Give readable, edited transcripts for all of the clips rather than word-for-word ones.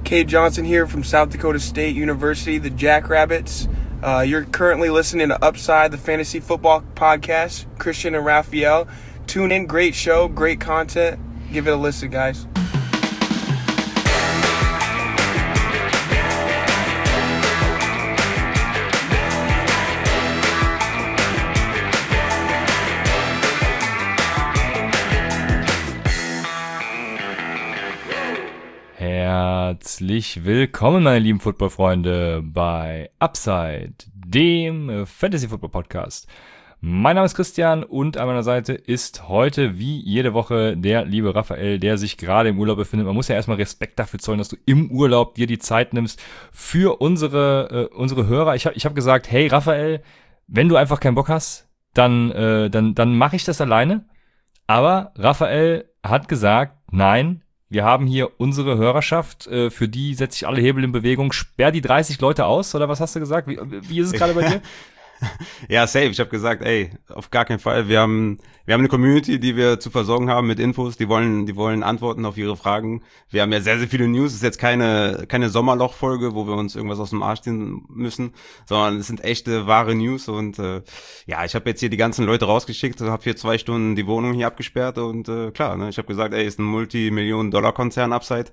Cade Johnson here from South Dakota State University, the Jackrabbits. You're currently listening to Upside, the fantasy football podcast. Christian and Raphael. Tune in, great show, great content. Give it a listen, guys. Herzlich willkommen, meine lieben Football-Freunde, bei Upside, dem Fantasy-Football-Podcast. Mein Name ist Christian und an meiner Seite ist heute wie jede Woche der liebe Raphael, der sich gerade im Urlaub befindet. Man muss ja erstmal Respekt dafür zollen, dass du im Urlaub dir die Zeit nimmst für unsere Hörer. Ich hab gesagt, hey Raphael, wenn du einfach keinen Bock hast, dann mache ich das alleine. Aber Raphael hat gesagt, nein, wir haben hier unsere Hörerschaft, für die setze ich alle Hebel in Bewegung. Sperr die 30 Leute aus, oder was hast du gesagt? Wie ist es gerade bei dir? Ja, safe. Ich habe gesagt, ey, auf gar keinen Fall. Wir haben eine Community, die wir zu versorgen haben mit Infos. Die wollen Antworten auf ihre Fragen. Wir haben ja sehr, sehr viele News. Es ist jetzt keine Sommerloch-Folge, wo wir uns irgendwas aus dem Arsch ziehen müssen, sondern es sind echte, wahre News. Und ja, ich habe jetzt hier die ganzen Leute rausgeschickt, habe hier 2 Stunden die Wohnung hier abgesperrt und klar, ne, ich habe gesagt, ey, ist ein Multimillionen-Dollar-Konzern Upside.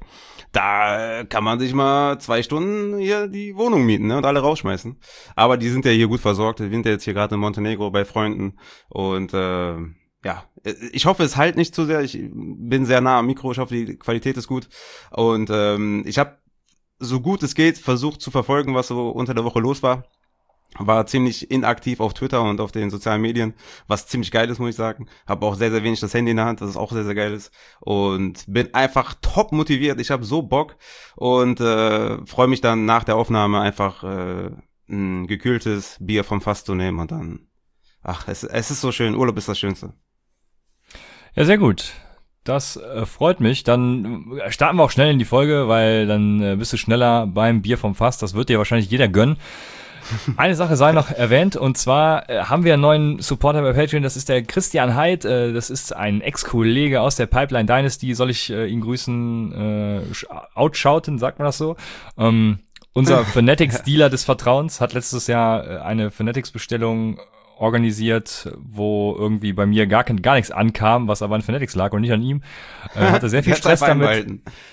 Da kann man sich mal 2 Stunden hier die Wohnung mieten, ne, und alle rausschmeißen. Aber die sind ja hier gut versorgt. Wir sind ja jetzt hier gerade in Montenegro bei Freunden und ja, ich hoffe, es halt nicht zu sehr. Ich bin sehr nah am Mikro, ich hoffe, die Qualität ist gut. Und ich habe, so gut es geht, versucht zu verfolgen, was so unter der Woche los war. War ziemlich inaktiv auf Twitter und auf den sozialen Medien, was ziemlich geil ist, muss ich sagen. Habe auch sehr, sehr wenig das Handy in der Hand, das ist auch sehr, sehr geil ist. Und bin einfach top motiviert. Ich habe so Bock und freue mich dann nach der Aufnahme einfach ein gekühltes Bier vom Fass zu nehmen und dann, es ist so schön. Urlaub ist das Schönste. Ja, sehr gut. Das freut mich. Dann starten wir auch schnell in die Folge, weil dann bist du schneller beim Bier vom Fass. Das wird dir wahrscheinlich jeder gönnen. Eine Sache sei noch erwähnt, und zwar haben wir einen neuen Supporter bei Patreon, das ist der Christian Heid, das ist ein Ex-Kollege aus der Pipeline Dynasty, soll ich ihn grüßen, outshouten, sagt man das so? Unser Fanatics-Dealer des Vertrauens hat letztes Jahr eine Fanatics-Bestellung organisiert, wo irgendwie bei mir gar nichts ankam, was aber an Fanatics lag und nicht an ihm. Hatte sehr viel Stress damit.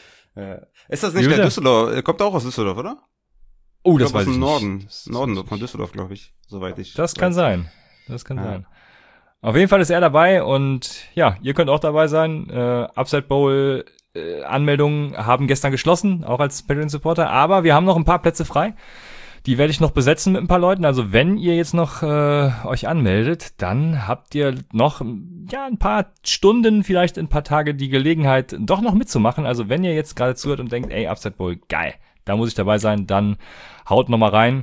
Ist das nicht der Düsseldorf? Kommt auch aus Düsseldorf, oder? Oh, das weiß ich nicht. Norden von Düsseldorf, glaube ich, soweit ich. Das kann sein. Das kann sein. Auf jeden Fall ist er dabei und ja, ihr könnt auch dabei sein. Upside Bowl Anmeldungen haben gestern geschlossen, auch als Patreon-Supporter, aber wir haben noch ein paar Plätze frei. Die werde ich noch besetzen mit ein paar Leuten. Also wenn ihr jetzt noch euch anmeldet, dann habt ihr noch ein paar Stunden, vielleicht ein paar Tage die Gelegenheit, doch noch mitzumachen. Also wenn ihr jetzt gerade zuhört und denkt, ey, Upside Bowl, geil, da muss ich dabei sein, dann haut noch mal rein.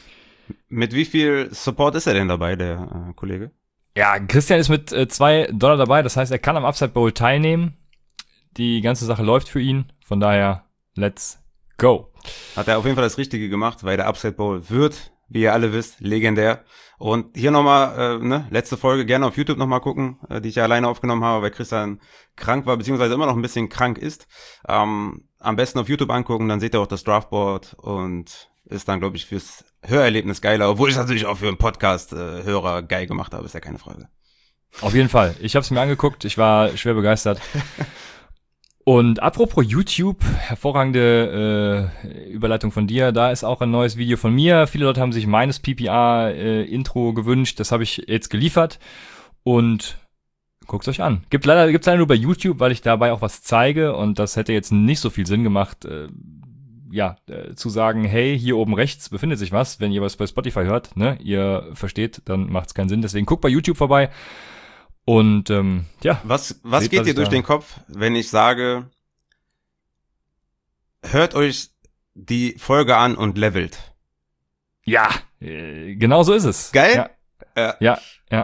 Mit wie viel Support ist er denn dabei, der Kollege? Ja, Christian ist mit $2 dabei, das heißt, er kann am Upside Bowl teilnehmen. Die ganze Sache läuft für ihn, von daher, let's go. Hat er auf jeden Fall das Richtige gemacht, weil der Upside Bowl wird, wie ihr alle wisst, legendär. Und hier nochmal, letzte Folge gerne auf YouTube nochmal gucken, die ich ja alleine aufgenommen habe, weil Christian krank war, beziehungsweise immer noch ein bisschen krank ist. Am besten auf YouTube angucken, dann seht ihr auch das Draftboard und ist dann, glaube ich, fürs Hörerlebnis geiler, obwohl ich es natürlich auch für einen Podcast-Hörer geil gemacht habe, ist ja keine Frage. Auf jeden Fall. Ich habe es mir angeguckt, ich war schwer begeistert. Und apropos YouTube, hervorragende Überleitung von dir, da ist auch ein neues Video von mir. Viele Leute haben sich meines PPR-Intro gewünscht, das habe ich jetzt geliefert und guckt's euch an. Gibt's leider nur bei YouTube, weil ich dabei auch was zeige und das hätte jetzt nicht so viel Sinn gemacht, zu sagen, hey, hier oben rechts befindet sich was, wenn ihr was bei Spotify hört, ne, ihr versteht, dann macht's keinen Sinn. Deswegen guckt bei YouTube vorbei. Und was geht dir durch den Kopf, wenn ich sage, hört euch die Folge an und levelt? Ja, genau so ist es. Geil? Ja.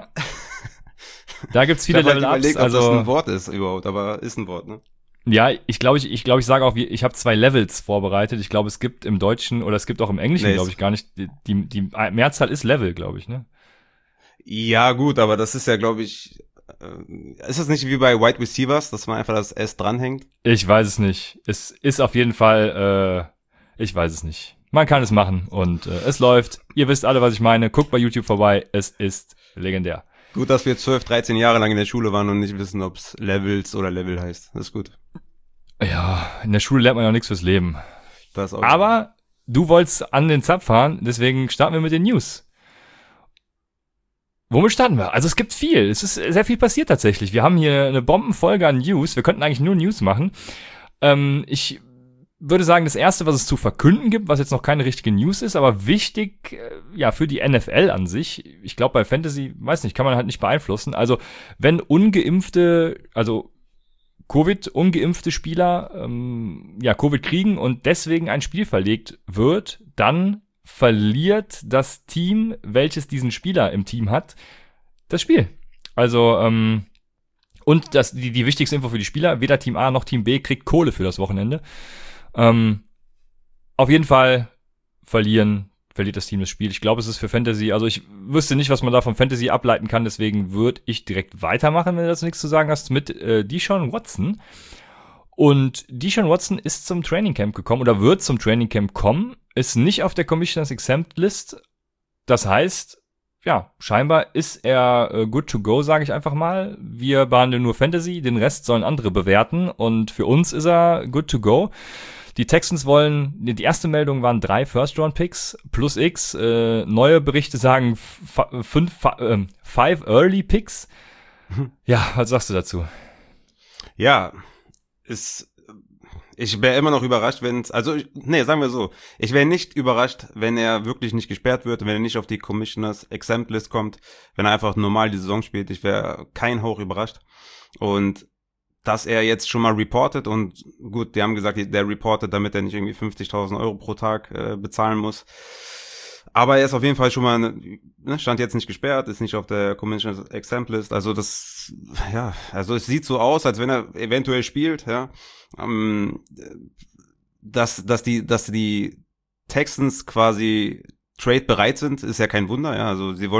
Da gibt's viele Level-Ups. Ich überlegt, ob das ein Wort ist überhaupt, aber ist ein Wort, ne? Ja, ich sage auch, ich habe 2 Levels vorbereitet. Ich glaube, es gibt im Deutschen oder es gibt auch im Englischen, glaube ich, gar nicht. Die Mehrzahl ist Level, glaube ich, ne? Ja, gut, aber das ist ja, glaube ich, ist das nicht wie bei Wide Receivers, dass man einfach das S dranhängt? Ich weiß es nicht. Es ist auf jeden Fall, ich weiß es nicht. Man kann es machen und es läuft. Ihr wisst alle, was ich meine. Guckt bei YouTube vorbei. Es ist legendär. Gut, dass wir 12, 13 Jahre lang in der Schule waren und nicht wissen, ob es Levels oder Level heißt. Das ist gut. Ja, in der Schule lernt man ja nichts fürs Leben. Das auch. Aber du wolltest an den Zapf fahren, deswegen starten wir mit den News. Womit starten wir? Also es gibt viel. Es ist sehr viel passiert tatsächlich. Wir haben hier eine Bombenfolge an News. Wir könnten eigentlich nur News machen. Ich würde sagen, das erste, was es zu verkünden gibt, was jetzt noch keine richtige News ist, aber wichtig, ja, für die NFL an sich. Ich glaube, bei Fantasy, weiß nicht, kann man halt nicht beeinflussen. Also, wenn Covid-ungeimpfte Spieler, ja, Covid kriegen und deswegen ein Spiel verlegt wird, dann verliert das Team, welches diesen Spieler im Team hat, das Spiel. Also, und die wichtigste Info für die Spieler, weder Team A noch Team B kriegt Kohle für das Wochenende. Auf jeden Fall verliert das Team das Spiel. Ich glaube, es ist für Fantasy, also ich wüsste nicht, was man da von Fantasy ableiten kann, deswegen würde ich direkt weitermachen, wenn du dazu nichts zu sagen hast, mit Deshaun Watson. Und Deshaun Watson ist zum Training Camp gekommen oder wird zum Training Camp kommen, ist nicht auf der Commissioners Exempt List. Das heißt, ja, scheinbar ist er good to go, sage ich einfach mal. Wir behandeln nur Fantasy, den Rest sollen andere bewerten und für uns ist er good to go. Die Texans die erste Meldung waren 3 First-Round-Picks plus X. Neue Berichte sagen 5 Early-Picks. Ja, was sagst du dazu? Ja, ich wäre immer noch überrascht, sagen wir so, ich wäre nicht überrascht, wenn er wirklich nicht gesperrt wird, wenn er nicht auf die Commissioners Exempt List kommt, wenn er einfach normal die Saison spielt. Ich wäre kein Hauch überrascht. Und dass er jetzt schon mal reportet und gut, die haben gesagt, der reportet, damit er nicht irgendwie 50.000 Euro pro Tag bezahlen muss. Aber er ist auf jeden Fall schon mal, stand jetzt nicht gesperrt, ist nicht auf der Commissioners Exempt List. Also es sieht so aus, als wenn er eventuell spielt, ja. Dass die Texans quasi Trade bereit sind, ist ja kein Wunder, ja. Also jetzt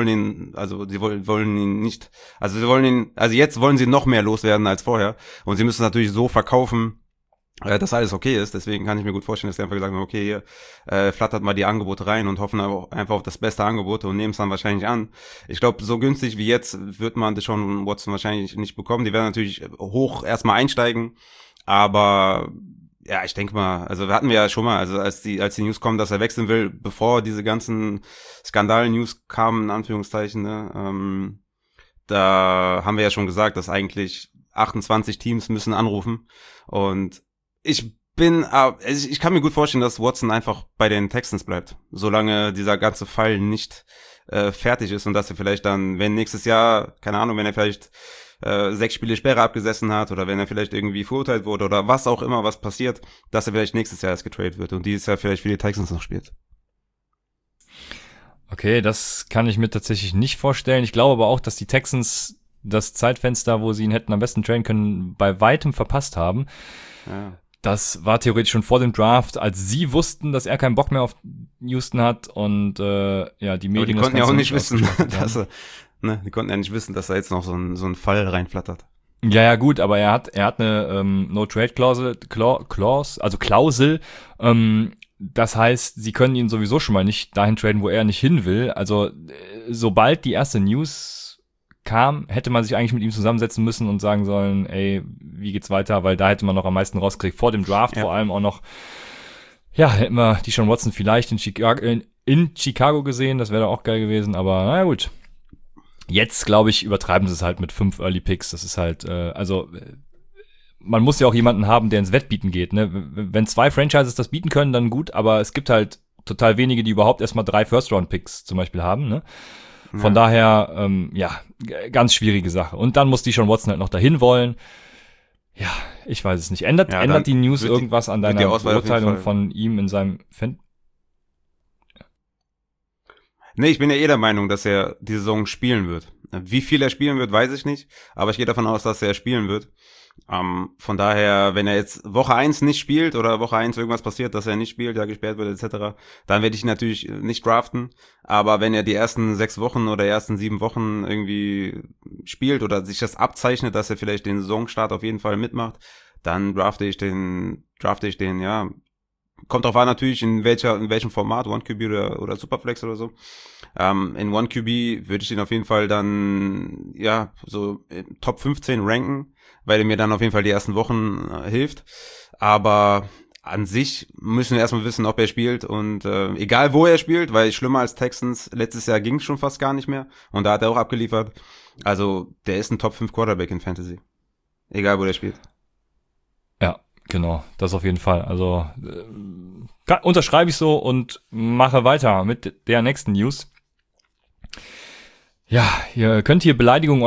wollen sie noch mehr loswerden als vorher. Und sie müssen natürlich so verkaufen, dass alles okay ist. Deswegen kann ich mir gut vorstellen, dass sie einfach gesagt haben, okay, hier, flattert mal die Angebote rein und hoffen einfach auf das beste Angebot und nehmen es dann wahrscheinlich an. Ich glaube, so günstig wie jetzt wird man Deshaun Watson wahrscheinlich nicht bekommen. Die werden natürlich hoch erstmal einsteigen, aber ja, ich denke mal, also hatten wir ja schon mal, also als die News kommen, dass er wechseln will, bevor diese ganzen Skandal-News kamen, in Anführungszeichen, ne, da haben wir ja schon gesagt, dass eigentlich 28 Teams müssen anrufen und ich kann mir gut vorstellen, dass Watson einfach bei den Texans bleibt, solange dieser ganze Fall nicht fertig ist und dass er vielleicht dann, wenn nächstes Jahr, keine Ahnung, wenn er vielleicht 6 Spiele Sperre abgesessen hat oder wenn er vielleicht irgendwie verurteilt wurde oder was auch immer, was passiert, dass er vielleicht nächstes Jahr erst getradet wird und dieses Jahr vielleicht für die Texans noch spielt. Okay, das kann ich mir tatsächlich nicht vorstellen. Ich glaube aber auch, dass die Texans das Zeitfenster, wo sie ihn hätten am besten traden können, bei weitem verpasst haben. Ja. Das war theoretisch schon vor dem Draft, als sie wussten, dass er keinen Bock mehr auf Houston hat und die Medien. Aber die konnten ja auch nicht wissen, die konnten ja nicht wissen, dass da jetzt noch so ein Fall reinflattert. Ja, gut, aber er hat eine No-Trade-Klausel, das heißt, sie können ihn sowieso schon mal nicht dahin traden, wo er nicht hin will. Also sobald die erste News kam, hätte man sich eigentlich mit ihm zusammensetzen müssen und sagen sollen, ey, wie geht's weiter? Weil da hätte man noch am meisten rausgekriegt. Vor dem Draft vor allem auch noch, ja, hätten wir Deshaun Watson vielleicht in Chicago gesehen, das wäre doch auch geil gewesen, aber naja, gut. Jetzt, glaube ich, übertreiben sie es halt mit 5 Early Picks. Das ist halt, man muss ja auch jemanden haben, der ins Wettbieten geht. Ne? Wenn 2 Franchises das bieten können, dann gut, aber es gibt halt total wenige, die überhaupt erstmal 3 First-Round-Picks zum Beispiel haben. Ne? Von daher, ganz schwierige Sache. Und dann muss Deshaun Watson halt noch dahin wollen. Ja, ich weiß es nicht. Ändert die News irgendwas an deiner Beurteilung von ihm in seinem Nee, ich bin ja der Meinung, dass er die Saison spielen wird. Wie viel er spielen wird, weiß ich nicht, aber ich gehe davon aus, dass er spielen wird. Von daher, wenn er jetzt Woche 1 nicht spielt oder Woche 1 irgendwas passiert, dass er nicht spielt, ja gesperrt wird etc., dann werde ich ihn natürlich nicht draften. Aber wenn er die ersten 6 Wochen oder ersten 7 Wochen irgendwie spielt oder sich das abzeichnet, dass er vielleicht den Saisonstart auf jeden Fall mitmacht, dann drafte ich den, ja. Kommt drauf an natürlich, in welchem Format, 1QB oder Superflex oder so. In 1QB würde ich den auf jeden Fall dann, ja, so Top 15 ranken, weil er mir dann auf jeden Fall die ersten Wochen hilft. Aber an sich müssen wir erstmal wissen, ob er spielt und egal wo er spielt, weil schlimmer als Texans, letztes Jahr ging es schon fast gar nicht mehr und da hat er auch abgeliefert. Also der ist ein Top 5 Quarterback in Fantasy. Egal wo der spielt. Ja, genau, das auf jeden Fall. Also unterschreibe ich so und mache weiter mit der nächsten News. Ja, ihr könnt hier Beleidigungen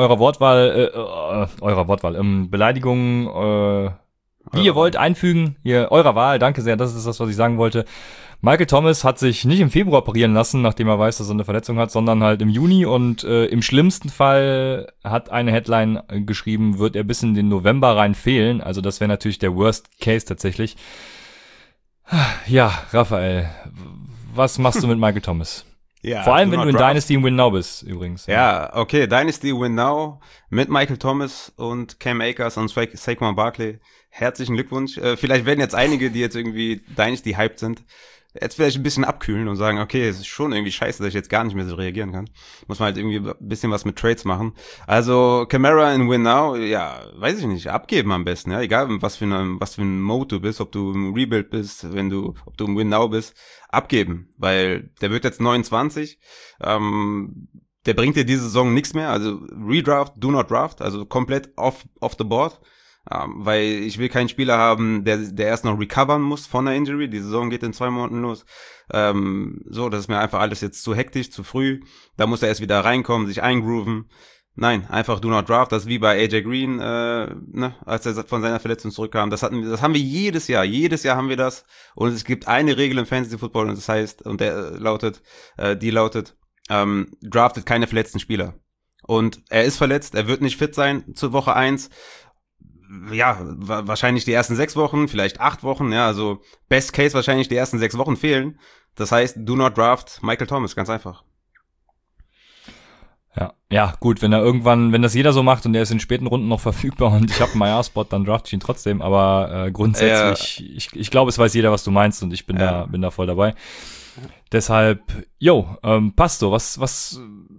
Beleidigungen, wie ihr wollt, einfügen. Eurer Wahl, danke sehr, das ist das, was ich sagen wollte. Michael Thomas hat sich nicht im Februar operieren lassen, nachdem er weiß, dass er eine Verletzung hat, sondern halt im Juni und im schlimmsten Fall hat eine Headline geschrieben, wird er bis in den November rein fehlen. Also das wäre natürlich der Worst Case tatsächlich. Ja, Raphael, was machst du mit Michael Thomas? Ja, vor allem, wenn du in Dynasty Win Now bist, übrigens. Ja, okay, Dynasty Win Now mit Michael Thomas und Cam Akers und Saquon Barkley. Herzlichen Glückwunsch. Vielleicht werden jetzt einige, die jetzt irgendwie Dynasty hyped sind, jetzt vielleicht ein bisschen abkühlen und sagen, okay, es ist schon irgendwie scheiße, dass ich jetzt gar nicht mehr so reagieren kann. Muss man halt irgendwie ein bisschen was mit Trades machen. Also Kamara in Win Now, ja, weiß ich nicht, abgeben am besten, ja, egal was für ein Mode du bist, ob du im Rebuild bist, ob du im Win Now bist, abgeben, weil der wird jetzt 29, der bringt dir diese Saison nichts mehr, also Redraft, do not draft, also komplett off the board. Weil ich will keinen Spieler haben, der erst noch recovern muss von der Injury. Die Saison geht in 2 Monaten los. So, das ist mir einfach alles jetzt zu hektisch, zu früh. Da muss er erst wieder reinkommen, sich eingrooven. Nein, einfach do not draft. Das ist wie bei AJ Green, als er von seiner Verletzung zurückkam. Das haben wir jedes Jahr. Jedes Jahr haben wir das. Und es gibt eine Regel im Fantasy Football und das heißt, und die lautet, draftet keine verletzten Spieler. Und er ist verletzt, er wird nicht fit sein zur Woche 1. Ja, wahrscheinlich die ersten 6 Wochen, vielleicht 8 Wochen, ja, also Best Case wahrscheinlich die ersten 6 Wochen fehlen. Das heißt, do not draft Michael Thomas, ganz einfach. Ja, gut, wenn das jeder so macht und der ist in späten Runden noch verfügbar und ich habe einen IR-Spot, dann draft ich ihn trotzdem, aber grundsätzlich, ich glaube, es weiß jeder, was du meinst und ich bin da voll dabei. Deshalb, passt so, was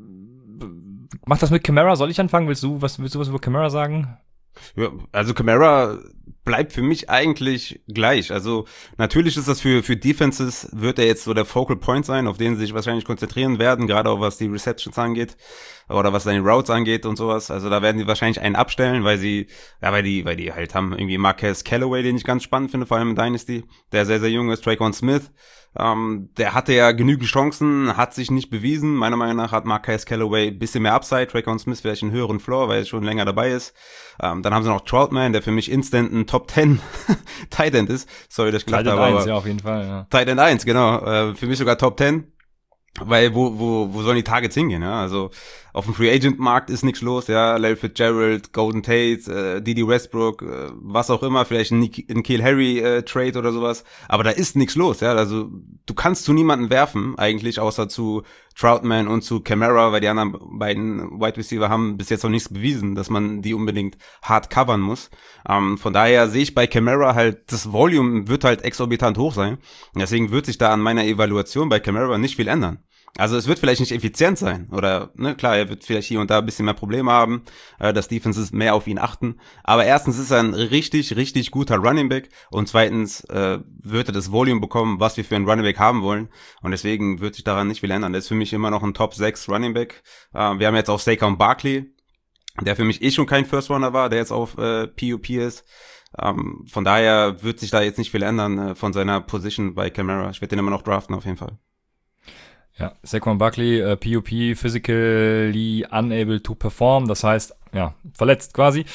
macht das mit Kamara? Soll ich anfangen? Willst du was über Kamara sagen? Ja, also Kamara bleibt für mich eigentlich gleich. Also natürlich ist das für Defenses, wird er jetzt so der Focal Point sein, auf den sie sich wahrscheinlich konzentrieren werden, gerade auch was die Receptions angeht oder was seine Routes angeht und sowas. Also da werden die wahrscheinlich einen abstellen, weil die halt haben irgendwie Marquez Callaway, den ich ganz spannend finde, vor allem in Dynasty, der sehr, sehr jung ist, Traquan Smith. Der hatte ja genügend Chancen, hat sich nicht bewiesen. Meiner Meinung nach hat Marquez Callaway ein bisschen mehr Upside, Traquan Smith vielleicht einen höheren Floor, weil er schon länger dabei ist. Dann haben sie noch Troutman, der für mich instant ein Top 10 Tight End ist. Sorry, dass ich gelacht habe. Tight End 1, ja, auf jeden Fall, ja. Tight End 1, genau. Für mich sogar Top 10. Weil wo sollen die Targets hingehen, ja? Also auf dem Free Agent Markt ist nichts los, ja. Larry Fitzgerald, Golden Tate, Dede Westbrook, was auch immer, vielleicht ein N'Keal Harry Trade oder sowas, aber da ist nichts los, ja. Also du kannst zu niemanden werfen eigentlich, außer zu Troutman und zu Kamara, weil die anderen beiden Wide Receiver haben bis jetzt noch nichts bewiesen, dass man die unbedingt hart covern muss. Von daher sehe ich bei Kamara halt, das Volume wird halt exorbitant hoch sein. Deswegen wird sich da an meiner Evaluation bei Kamara nicht viel ändern. Also es wird vielleicht nicht effizient sein oder, klar, er wird vielleicht hier und da ein bisschen mehr Probleme haben, dass Defenses mehr auf ihn achten, aber erstens ist er ein richtig, richtig guter Running Back und zweitens wird er das Volume bekommen, was wir für einen Running Back haben wollen und deswegen wird sich daran nicht viel ändern. Das ist für mich immer noch ein Top 6 Running Back. Wir haben jetzt auch Saquon Barkley, der für mich schon kein First Runner war, der jetzt auf PUP ist. Von daher wird sich da jetzt nicht viel ändern von seiner Position bei Kamara. Ich werde den immer noch draften auf jeden Fall. Ja, Saquon Barkley, PUP, physically unable to perform, das heißt, ja, verletzt quasi.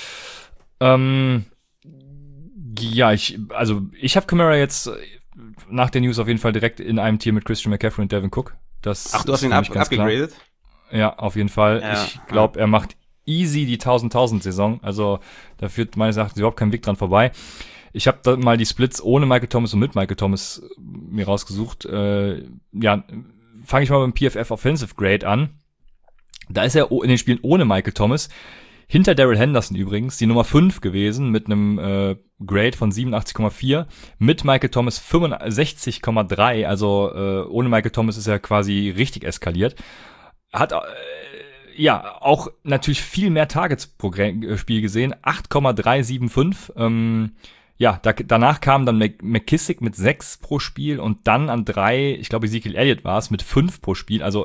Ich habe Kamara jetzt nach der News auf jeden Fall direkt in einem Tier mit Christian McCaffrey und Devin Cook. Ach, du hast ihn abgegradet? Ja, auf jeden Fall. Ja, ich glaube, er macht easy die 1000-1000-Saison. Also da führt meines Erachtens überhaupt kein Weg dran vorbei. Ich habe da mal die Splits ohne Michael Thomas und mit Michael Thomas mir rausgesucht. Fange ich mal beim PFF Offensive Grade an. Da ist er in den Spielen ohne Michael Thomas hinter Darrell Henderson übrigens die Nummer 5 gewesen mit einem Grade von 87,4, mit Michael Thomas 65,3, also ohne Michael Thomas ist er quasi richtig eskaliert. Hat auch natürlich viel mehr Targets pro Spiel gesehen, 8,375. Danach kam dann McKissick mit 6 pro Spiel und dann an 3, ich glaube Ezekiel Elliott war es, mit 5 pro Spiel, also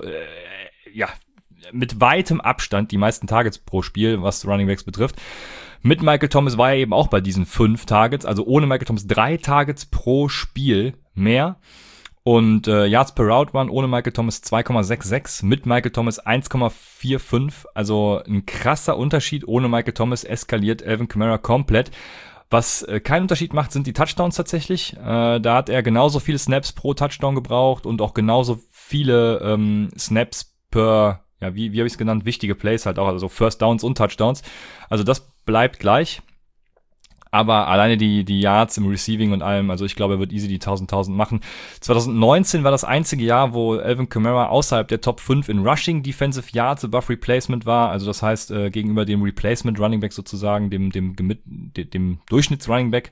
mit weitem Abstand die meisten Targets pro Spiel, was Running Backs betrifft. Mit Michael Thomas war er eben auch bei diesen 5 Targets, also ohne Michael Thomas 3 Targets pro Spiel mehr. Und Yards per Route waren ohne Michael Thomas 2,66, mit Michael Thomas 1,45, also ein krasser Unterschied. Ohne Michael Thomas eskaliert Alvin Kamara komplett. Was keinen Unterschied macht, sind die Touchdowns tatsächlich. Da hat er genauso viele Snaps pro Touchdown gebraucht und auch genauso viele Snaps per, wie habe ich es genannt, wichtige Plays halt auch, also First Downs und Touchdowns. Also das bleibt gleich. Aber alleine die Yards im Receiving und allem, also ich glaube, er wird easy die 1000 machen. 2019 war das einzige Jahr, wo Alvin Kamara außerhalb der Top 5 in Rushing Defensive Yards above Replacement war. Also das heißt, gegenüber dem Replacement Running Back sozusagen, dem Durchschnitts Running Back.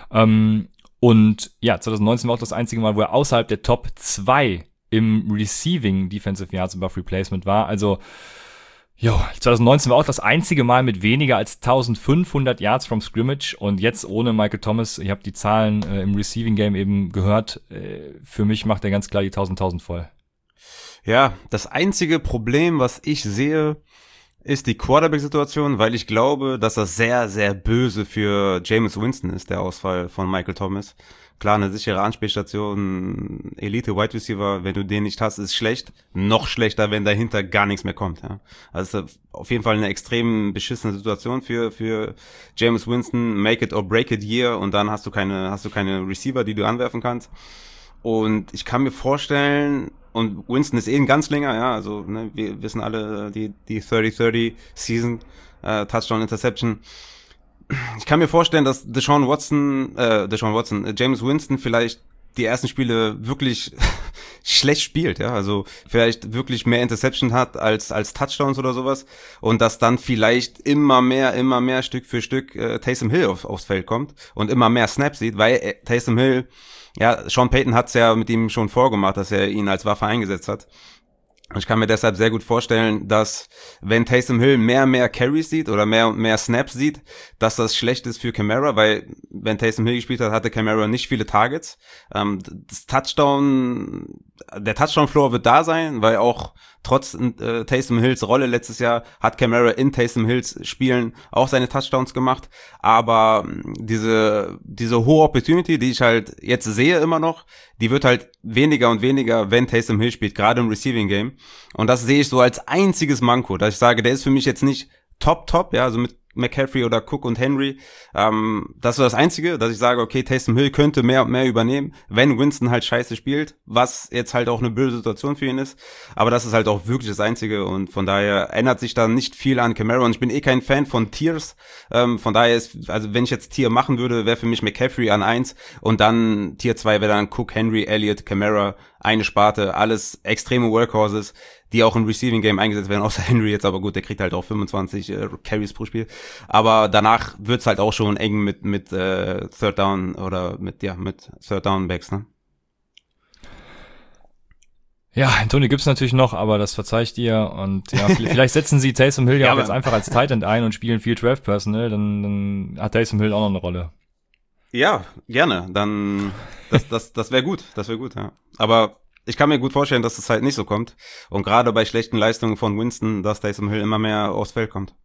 Und 2019 war auch das einzige Mal, wo er außerhalb der Top 2 im Receiving Defensive Yards above Replacement war. Also 2019 war auch das einzige Mal mit weniger als 1500 Yards from Scrimmage und jetzt ohne Michael Thomas. Ich habe die Zahlen im Receiving Game eben gehört. Für mich macht er ganz klar die 1000 voll. Ja, das einzige Problem, was ich sehe, ist die Quarterback-Situation, weil ich glaube, dass das sehr, sehr böse für Jameis Winston ist, der Ausfall von Michael Thomas. Klar, eine sichere Anspielstation, Elite-Wide Receiver, wenn du den nicht hast, ist schlecht. Noch schlechter, wenn dahinter gar nichts mehr kommt. Ja. Also ist auf jeden Fall eine extrem beschissene Situation für Jameis Winston. Make it or break it year und dann hast du keine Receiver, die du anwerfen kannst. Und ich kann mir vorstellen, und Winston ist ein Ganzlinger, ja, also ne, wir wissen alle die 30-30 Season, Touchdown Interception. Ich kann mir vorstellen, dass Jameis Winston vielleicht die ersten Spiele wirklich schlecht spielt, ja, also vielleicht wirklich mehr Interception hat als Touchdowns oder sowas und dass dann vielleicht immer mehr Stück für Stück Taysom Hill aufs Feld kommt und immer mehr Snaps sieht, weil Taysom Hill, Sean Payton hat's ja mit ihm schon vorgemacht, dass er ihn als Waffe eingesetzt hat. Ich kann mir deshalb sehr gut vorstellen, dass wenn Taysom Hill mehr Carries sieht oder mehr Snaps sieht, dass das schlecht ist für Kamara, weil wenn Taysom Hill gespielt hat, hatte Kamara nicht viele Targets. Der Touchdown-Floor wird da sein, weil auch trotz Taysom Hills Rolle letztes Jahr hat Kamara in Taysom Hills Spielen auch seine Touchdowns gemacht, aber diese hohe Opportunity, die ich halt jetzt sehe immer noch, die wird halt weniger und weniger, wenn Taysom Hill spielt, gerade im Receiving Game, und das sehe ich so als einziges Manko, dass ich sage, der ist für mich jetzt nicht top, ja, also mit McCaffrey oder Cook und Henry, das ist das Einzige, dass ich sage, okay, Taysom Hill könnte mehr und mehr übernehmen, wenn Winston halt scheiße spielt, was jetzt halt auch eine blöde Situation für ihn ist, aber das ist halt auch wirklich das Einzige und von daher ändert sich da nicht viel an Kamara und ich bin kein Fan von Tiers, von daher ist, also wenn ich jetzt Tier machen würde, wäre für mich McCaffrey an 1 und dann Tier 2 wäre dann Cook, Henry, Elliott, Kamara, eine Sparte, alles extreme Workhorses, die auch im Receiving Game eingesetzt werden, außer Henry jetzt, aber gut, der kriegt halt auch 25 Carries pro Spiel. Aber danach wird's halt auch schon eng mit Third Down oder mit Third Down Backs, ne? Ja, Antonio gibt's natürlich noch, aber das verzeih ich dir und ja, vielleicht setzen sie Taysom Hill ja auch jetzt einfach als Tight End ein und spielen viel 12 Personnel, dann hat Taysom Hill auch noch eine Rolle. Ja, gerne, dann das wäre gut, ja. Aber ich kann mir gut vorstellen, dass das halt nicht so kommt. Und gerade bei schlechten Leistungen von Winston, dass Taysom Hill immer mehr aufs Feld kommt.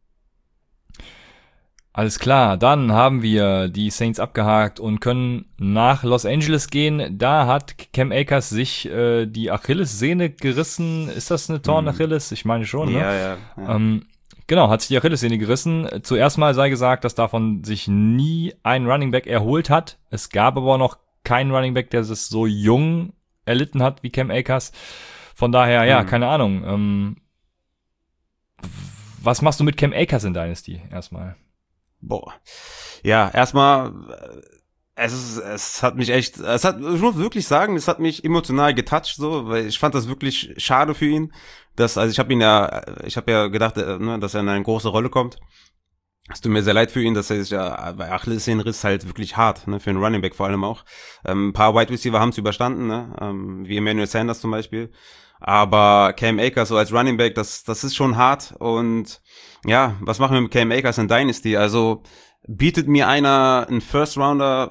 Alles klar, dann haben wir die Saints abgehakt und können nach Los Angeles gehen. Da hat Cam Akers sich die Achillessehne gerissen. Ist das eine Torn-Achilles? Ich meine schon, ne? Ja. Genau, hat sich die Achillessehne gerissen. Zuerst mal sei gesagt, dass davon sich nie ein Running Back erholt hat. Es gab aber noch keinen Running Back, der es so jung erlitten hat wie Cam Akers. Von daher, keine Ahnung. was machst du mit Cam Akers in Dynasty erstmal? Boah. Ja, erstmal, es hat mich echt, ich muss wirklich sagen, es hat mich emotional getoucht, so, weil ich fand das wirklich schade für ihn, also ich habe ja gedacht, ne, dass er in eine große Rolle kommt. Es tut mir sehr leid für ihn, dass er sich ja bei Achillessehnenriss halt wirklich hart, ne, für einen Running Back vor allem auch. Ein paar Wide Receiver haben es überstanden, ne, wie Emmanuel Sanders zum Beispiel. Aber Cam Akers so als Running Back, das ist schon hart. Und ja, was machen wir mit Cam Akers in Dynasty? Also bietet mir einer einen First Rounder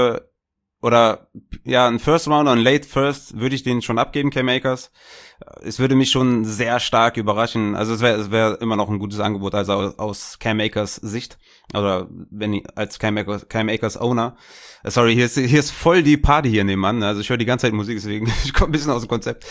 einen First Rounder, einen Late First, würde ich den schon abgeben, Cam Akers. Es würde mich schon sehr stark überraschen. Also es wäre immer noch ein gutes Angebot, also aus Cam Akers Sicht. Oder als Cam Akers Owner. Sorry, hier ist voll die Party hier nebenan. Also ich höre die ganze Zeit Musik, deswegen ich komme ein bisschen aus dem Konzept.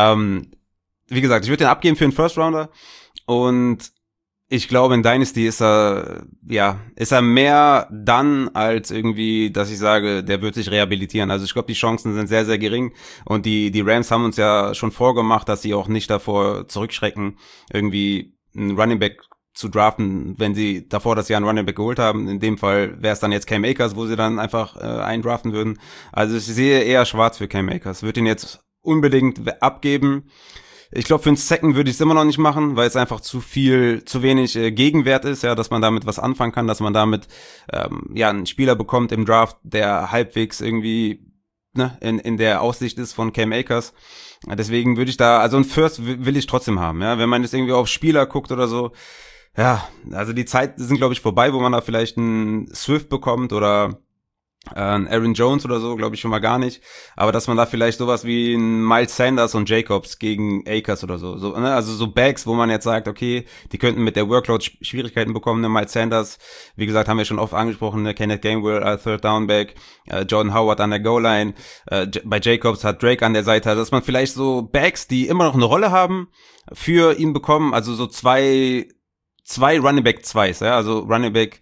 Wie gesagt, ich würde den abgeben für einen First Rounder. Und ich glaube, in Dynasty ist er mehr dann als irgendwie, dass ich sage, der wird sich rehabilitieren. Also ich glaube, die Chancen sind sehr, sehr gering. Und die Rams haben uns ja schon vorgemacht, dass sie auch nicht davor zurückschrecken, irgendwie einen Running Back zu draften, wenn sie davor das Jahr einen Running Back geholt haben. In dem Fall wäre es dann jetzt Cam Akers, wo sie dann einfach eindraften würden. Also ich sehe eher schwarz für Cam Akers. Würde ihn jetzt unbedingt abgeben. Ich glaube, für einen Second würde ich es immer noch nicht machen, weil es einfach zu wenig Gegenwert ist, ja, dass man damit was anfangen kann, dass man damit einen Spieler bekommt im Draft, der halbwegs irgendwie in der Aussicht ist von Cam Akers. Deswegen würde ich da, also ein First will ich trotzdem haben, ja, wenn man jetzt irgendwie auf Spieler guckt oder so, ja, also die Zeit sind, glaube ich, vorbei, wo man da vielleicht einen Swift bekommt oder Aaron Jones oder so, glaube ich schon mal gar nicht. Aber dass man da vielleicht sowas wie ein Miles Sanders und Jacobs gegen Akers oder so, ne? Also so Backs, wo man jetzt sagt, okay, die könnten mit der Workload Schwierigkeiten bekommen. Ne? Miles Sanders, wie gesagt, haben wir schon oft angesprochen, ne? Kenneth Gainwell, Third Down Back, Jordan Howard an der Goal-Line, bei Jacobs hat Drake an der Seite, also dass man vielleicht so Backs, die immer noch eine Rolle haben, für ihn bekommen, also so zwei Running Back 2s, ja, also Running Back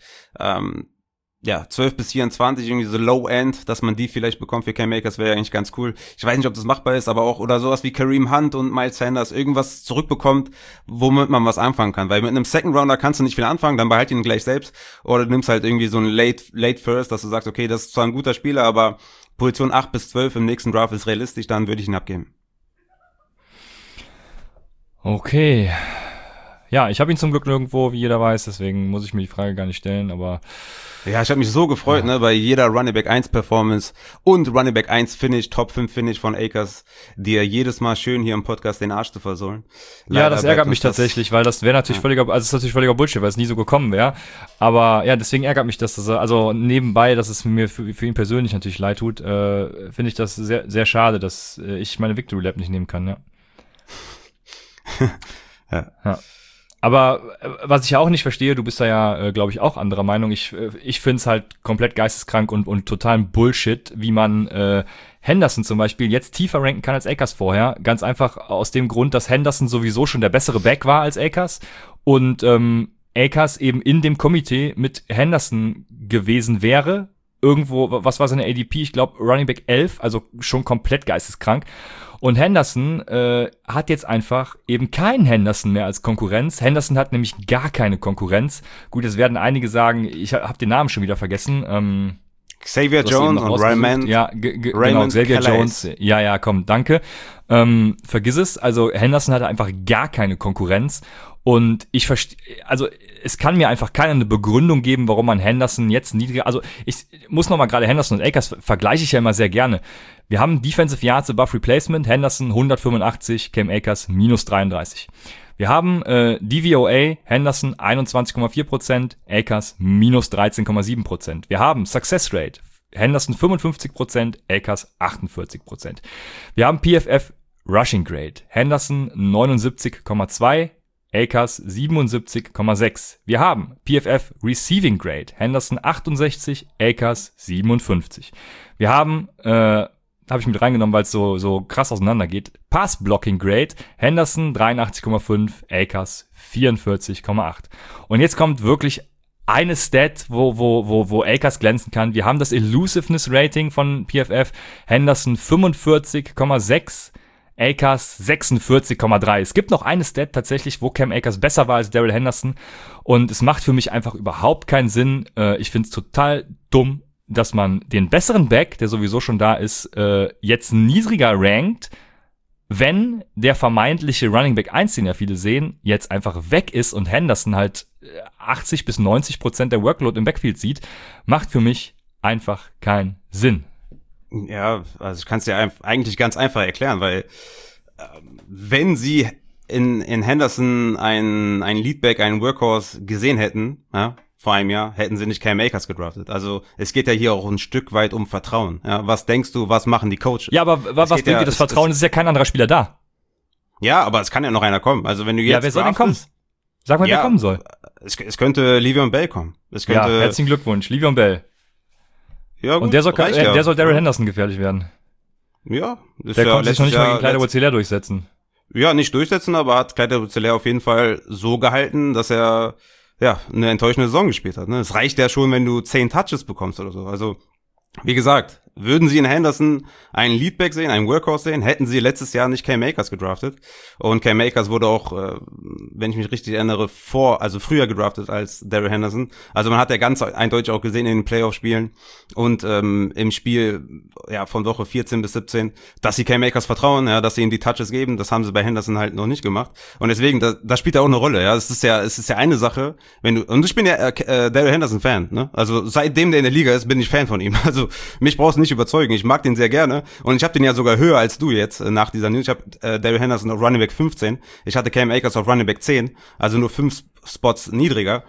12 bis 24, irgendwie so Low-End, dass man die vielleicht bekommt für Cam Akers, wäre ja eigentlich ganz cool. Ich weiß nicht, ob das machbar ist, aber auch, oder sowas wie Kareem Hunt und Miles Sanders, irgendwas zurückbekommt, womit man was anfangen kann. Weil mit einem Second Rounder kannst du nicht viel anfangen, dann behalt ihn gleich selbst. Oder du nimmst halt irgendwie so einen Late First, dass du sagst, okay, das ist zwar ein guter Spieler, aber Position 8 bis 12 im nächsten Draft ist realistisch, dann würde ich ihn abgeben. Okay. Ja, ich habe ihn zum Glück nirgendwo, wie jeder weiß, deswegen muss ich mir die Frage gar nicht stellen, aber ja, ich habe mich so gefreut, ne, bei jeder Running Back 1 Performance und Running Back 1 Finish, Top 5 Finish von Akers, die er jedes Mal schön hier im Podcast den Arsch zu versohlen. Ja, das ärgert mich tatsächlich, weil das wäre natürlich also es ist natürlich völliger Bullshit, weil es nie so gekommen wäre, aber ja, deswegen ärgert mich das, also nebenbei, dass es mir für ihn persönlich natürlich leid tut, finde ich das sehr, sehr schade, dass ich meine Victory Lap nicht nehmen kann, ja. Ja. Aber was ich auch nicht verstehe, du bist da ja, glaube ich, auch anderer Meinung. Ich finde es halt komplett geisteskrank und totalen Bullshit, wie man Henderson zum Beispiel jetzt tiefer ranken kann als Akers vorher. Ganz einfach aus dem Grund, dass Henderson sowieso schon der bessere Back war als Akers und Akers eben in dem Komitee mit Henderson gewesen wäre. Irgendwo, was war seine ADP? Ich glaube Running Back 11, also schon komplett geisteskrank. Und Henderson hat jetzt einfach eben keinen Henderson mehr als Konkurrenz. Henderson hat nämlich gar keine Konkurrenz. Gut, es werden einige sagen, ich habe den Namen schon wieder vergessen. Xavier Jones und Raymond. Ja, genau, Xavier Jones. Ja, komm, danke. Vergiss es. Also Henderson hatte einfach gar keine Konkurrenz. Und ich verstehe, also es kann mir einfach keiner eine Begründung geben, warum man Henderson jetzt niedriger, also ich muss nochmal gerade Henderson und Akers vergleiche ich ja immer sehr gerne. Wir haben Defensive Yards above Replacement, Henderson 185, Cam Akers minus 33. Wir haben DVOA, Henderson 21,4%, Akers minus 13,7%. Wir haben Success Rate, Henderson 55%, Akers 48%. Wir haben PFF Rushing Grade, Henderson 79,2%, Akers 77,6. Wir haben PFF Receiving Grade, Henderson 68, Akers 57. Wir haben, habe ich mit reingenommen, weil es so krass auseinander geht, Pass Blocking Grade, Henderson 83,5, Akers 44,8. Und jetzt kommt wirklich eine Stat, wo Akers glänzen kann. Wir haben das Elusiveness Rating von PFF, Henderson 45,6, Akers 46,3. Es gibt noch eine Stat tatsächlich, wo Cam Akers besser war als Darrell Henderson. Und es macht für mich einfach überhaupt keinen Sinn. Ich finde es total dumm, dass man den besseren Back, der sowieso schon da ist, jetzt niedriger rankt, wenn der vermeintliche Running Back 1, den ja viele sehen, jetzt einfach weg ist und Henderson halt 80-90% der Workload im Backfield sieht, macht für mich einfach keinen Sinn. Ja, also ich kann es dir eigentlich ganz einfach erklären, weil wenn sie in Henderson einen Leadback, einen Workhorse gesehen hätten, ja, vor einem Jahr, hätten sie nicht Cam Akers gedraftet. Also es geht ja hier auch ein Stück weit um Vertrauen. Ja, was denkst du, was machen die Coaches? Ja, aber was bringt dir das Vertrauen? Es ist ja kein anderer Spieler da. Ja, aber es kann ja noch einer kommen. Also wenn du jetzt wer soll denn kommen? Sag mal, wer kommen soll. Es könnte Le'Veon Bell kommen. Herzlichen Glückwunsch, Le'Veon Bell. Ja, gut, und der soll Darrell Henderson gefährlich werden. Ja. Der konnte sich noch nicht mal gegen Clyde Edwards-Helaire durchsetzen. Ja, nicht durchsetzen, aber hat Clyde Edwards-Helaire auf jeden Fall so gehalten, dass er eine enttäuschende Saison gespielt hat. Ne? Es reicht ja schon, wenn du 10 Touches bekommst oder so. Also, wie gesagt, würden sie in Henderson einen Leadback sehen, einen Workhorse sehen, hätten sie letztes Jahr nicht Cam Akers gedraftet. Und Cam Akers wurde auch, wenn ich mich richtig erinnere, früher gedraftet als Darrell Henderson. Also man hat ja ganz eindeutig auch gesehen in den Playoff-Spielen und im Spiel von Woche 14 bis 17, dass sie Cam Akers vertrauen, dass sie ihm die Touches geben. Das haben sie bei Henderson halt noch nicht gemacht. Und deswegen, das spielt ja auch eine Rolle. Ja, es ist ja eine Sache, und ich bin ja Darrell Henderson-Fan. Ne? Also seitdem der in der Liga ist, bin ich Fan von ihm. Also mich brauchst du nicht überzeugen. Ich mag den sehr gerne und ich habe den ja sogar höher als du jetzt nach dieser News. Ich habe Darrell Henderson auf Running Back 15. Ich hatte Cam Akers auf Running Back 10, also nur 5 Spots niedriger,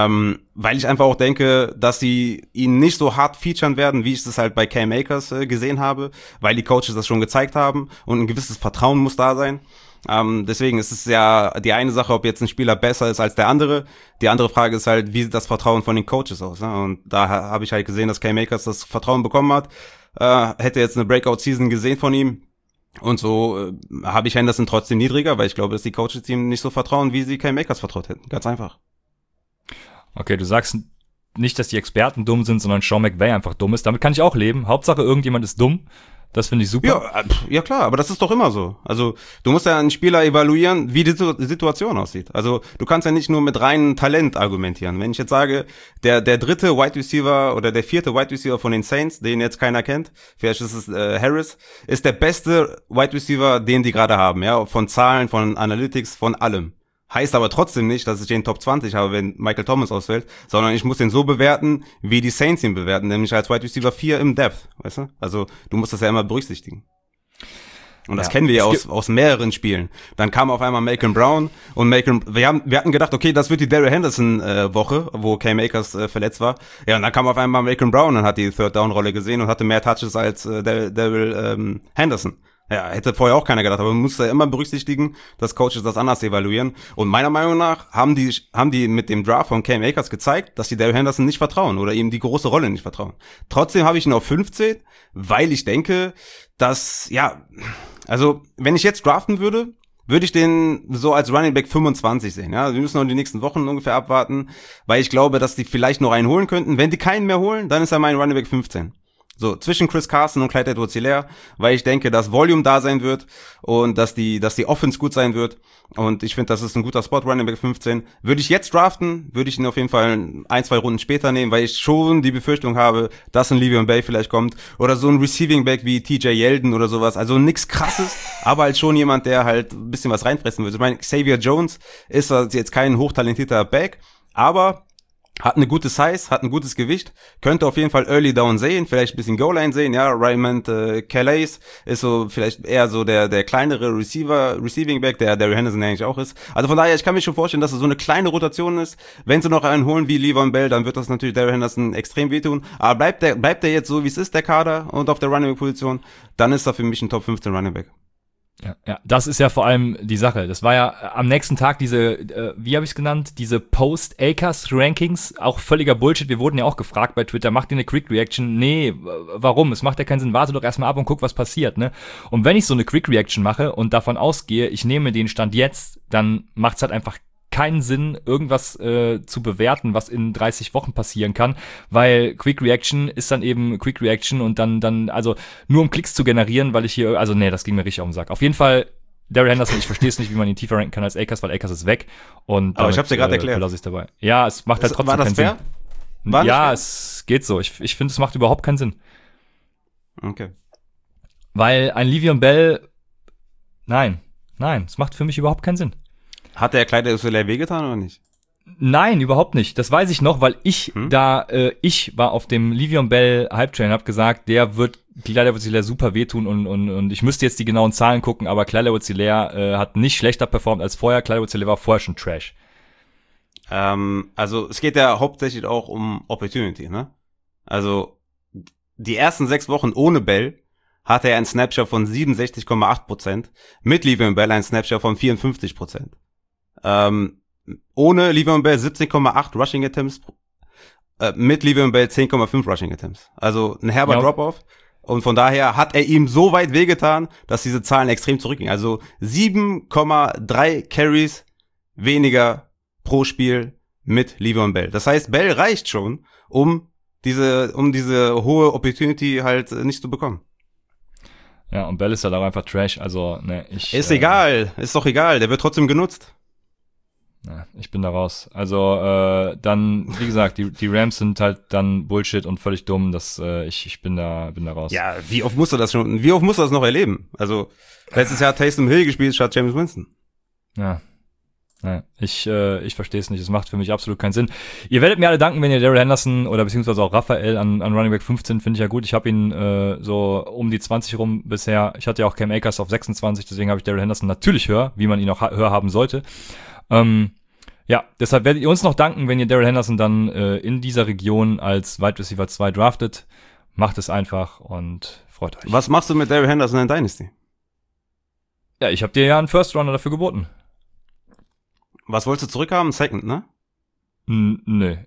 weil ich einfach auch denke, dass sie ihn nicht so hart featuren werden, wie ich das halt bei Cam Akers gesehen habe, weil die Coaches das schon gezeigt haben und ein gewisses Vertrauen muss da sein. Deswegen ist es ja die eine Sache, ob jetzt ein Spieler besser ist als der andere. Die andere Frage ist halt, wie sieht das Vertrauen von den Coaches aus? Ne? Und da habe ich halt gesehen, dass Cam Akers das Vertrauen bekommen hat. Hätte jetzt eine Breakout-Season gesehen von ihm. Und so habe ich Henderson trotzdem niedriger, weil ich glaube, dass die Coaches ihm nicht so vertrauen, wie sie Cam Akers vertraut hätten. Ganz einfach. Okay, du sagst nicht, dass die Experten dumm sind, sondern Sean McVay einfach dumm ist. Damit kann ich auch leben. Hauptsache, irgendjemand ist dumm. Das finde ich super. Ja klar, aber das ist doch immer so. Also du musst ja einen Spieler evaluieren, wie die Situation aussieht. Also du kannst ja nicht nur mit reinem Talent argumentieren. Wenn ich jetzt sage, der dritte Wide Receiver oder der vierte Wide Receiver von den Saints, den jetzt keiner kennt, vielleicht ist es Harris, ist der beste Wide Receiver, den die gerade haben, ja, von Zahlen, von Analytics, von allem. Heißt aber trotzdem nicht, dass ich den Top 20 habe, wenn Michael Thomas ausfällt, sondern ich muss den so bewerten, wie die Saints ihn bewerten, nämlich als Wide Receiver 4 im Depth, weißt du? Also du musst das ja immer berücksichtigen. Und das kennen wir ja aus mehreren Spielen. Dann kam auf einmal Malcolm Brown und wir hatten gedacht, okay, das wird die Darrell Henderson Woche, wo Cam Akers verletzt war. Ja, und dann kam auf einmal Malcolm Brown und hat die Third Down Rolle gesehen und hatte mehr Touches als Darrell Henderson. Ja, hätte vorher auch keiner gedacht, aber man muss ja immer berücksichtigen, dass Coaches das anders evaluieren. Und meiner Meinung nach haben die mit dem Draft von Cam Akers gezeigt, dass die Darrell Henderson nicht vertrauen oder ihm die große Rolle nicht vertrauen. Trotzdem habe ich ihn auf 15, weil ich denke, dass, also wenn ich jetzt draften würde ich den so als Running Back 25 sehen. Ja, wir müssen noch die nächsten Wochen ungefähr abwarten, weil ich glaube, dass die vielleicht noch einen holen könnten. Wenn die keinen mehr holen, dann ist er mein Running Back 15. So, zwischen Chris Carson und Clyde Edwards-Helaire, weil ich denke, dass Volume da sein wird und dass die Offense gut sein wird. Und ich finde, das ist ein guter Spot, Running Back 15. Würde ich jetzt draften, würde ich ihn auf jeden Fall 1-2 Runden später nehmen, weil ich schon die Befürchtung habe, dass ein Le'Veon Bell vielleicht kommt. Oder so ein Receiving Back wie TJ Yeldon oder sowas. Also nix Krasses, aber halt schon jemand, der halt ein bisschen was reinfressen würde. Ich meine, Xavier Jones ist jetzt kein hochtalentierter Back, aber hat eine gute Size, hat ein gutes Gewicht, könnte auf jeden Fall Early Down sehen, vielleicht ein bisschen Goal-Line sehen, ja, Raymond Calais ist so vielleicht eher so der kleinere Receiving Back, der Darrell Henderson eigentlich auch ist. Also von daher, ich kann mir schon vorstellen, dass es so eine kleine Rotation ist. Wenn sie noch einen holen wie Le'Veon Bell, dann wird das natürlich Darrell Henderson extrem wehtun. Aber bleibt der jetzt so, wie es ist, der Kader und auf der Running Back Position, dann ist er für mich ein Top 15 Running Back. Ja, das ist ja vor allem die Sache. Das war ja am nächsten Tag diese, wie habe ich es genannt, diese Post-Akers-Rankings, auch völliger Bullshit. Wir wurden ja auch gefragt bei Twitter, macht ihr eine Quick-Reaction? Nee, warum? Es macht ja keinen Sinn. Warte doch erstmal ab und guck, was passiert, ne? Und wenn ich so eine Quick-Reaction mache und davon ausgehe, ich nehme den Stand jetzt, dann macht's halt einfach keinen Sinn, irgendwas zu bewerten, was in 30 Wochen passieren kann, weil Quick Reaction ist dann eben Quick Reaction und dann, also nur um Klicks zu generieren, weil ich hier, also nee, das ging mir richtig auf den Sack. Auf jeden Fall, Daryl Henderson, ich verstehe es nicht, wie man ihn tiefer ranken kann als Akers, weil Akers ist weg. Und aber ich hab's dir gerade erklärt. Lasse ich dabei. Ja, es macht halt trotzdem war das keinen fair? Sinn. War das ja, fair? es geht so. Ich finde, es macht überhaupt keinen Sinn. Okay. Weil ein Le'Veon Bell, nein, es macht für mich überhaupt keinen Sinn. Hat der Clyde Edwards-Helaire wehgetan oder nicht? Nein, überhaupt nicht. Das weiß ich noch, weil ich ich war auf dem Le'Veon Bell Hype-Train, hab gesagt, der wird Clyde Edwards-Helaire super wehtun und ich müsste jetzt die genauen Zahlen gucken, aber Clyde Edwards-Helaire hat nicht schlechter performt als vorher. Clyde Edwards-Helaire war vorher schon Trash. Also es geht ja hauptsächlich auch um Opportunity, ne? Also die ersten 6 Wochen ohne Bell hatte er einen Snapshare von 67,8%, mit Le'Veon Bell einen Snapshare von 54%. Ohne Le'Veon Bell 17,8 Rushing Attempts, mit Le'Veon Bell 10,5 Rushing Attempts. Also ein herber Drop-Off. Und von daher hat er ihm so weit wehgetan, dass diese Zahlen extrem zurückgingen. Also 7,3 Carries weniger pro Spiel mit Le'Veon Bell. Das heißt, Bell reicht schon, um diese hohe Opportunity halt nicht zu bekommen. Ja, und Bell ist halt auch einfach Trash, also, ne, ist doch egal, der wird trotzdem genutzt. Ja, ich bin da raus. Also, dann, wie gesagt, die Rams sind halt dann Bullshit und völlig dumm, ich bin da raus. Ja, wie oft musst du das noch erleben? Also, letztes Jahr hat Taysom Hill gespielt statt James Winston. Ja. Ja, ich verstehe es nicht. Es macht für mich absolut keinen Sinn. Ihr werdet mir alle danken, wenn ihr Daryl Henderson oder beziehungsweise auch Raphael an Running Back 15 finde ich ja gut. Ich habe ihn so um die 20 rum bisher. Ich hatte ja auch Cam Akers auf 26, deswegen habe ich Daryl Henderson natürlich höher, wie man ihn auch höher haben sollte. Ja, deshalb werdet ihr uns noch danken, wenn ihr Daryl Henderson dann in dieser Region als Wide Receiver 2 draftet. Macht es einfach und freut euch. Was machst du mit Daryl Henderson in Dynasty? Ja, ich habe dir ja einen First Runner dafür geboten. Was wolltest du zurückhaben? Second, ne? Nö,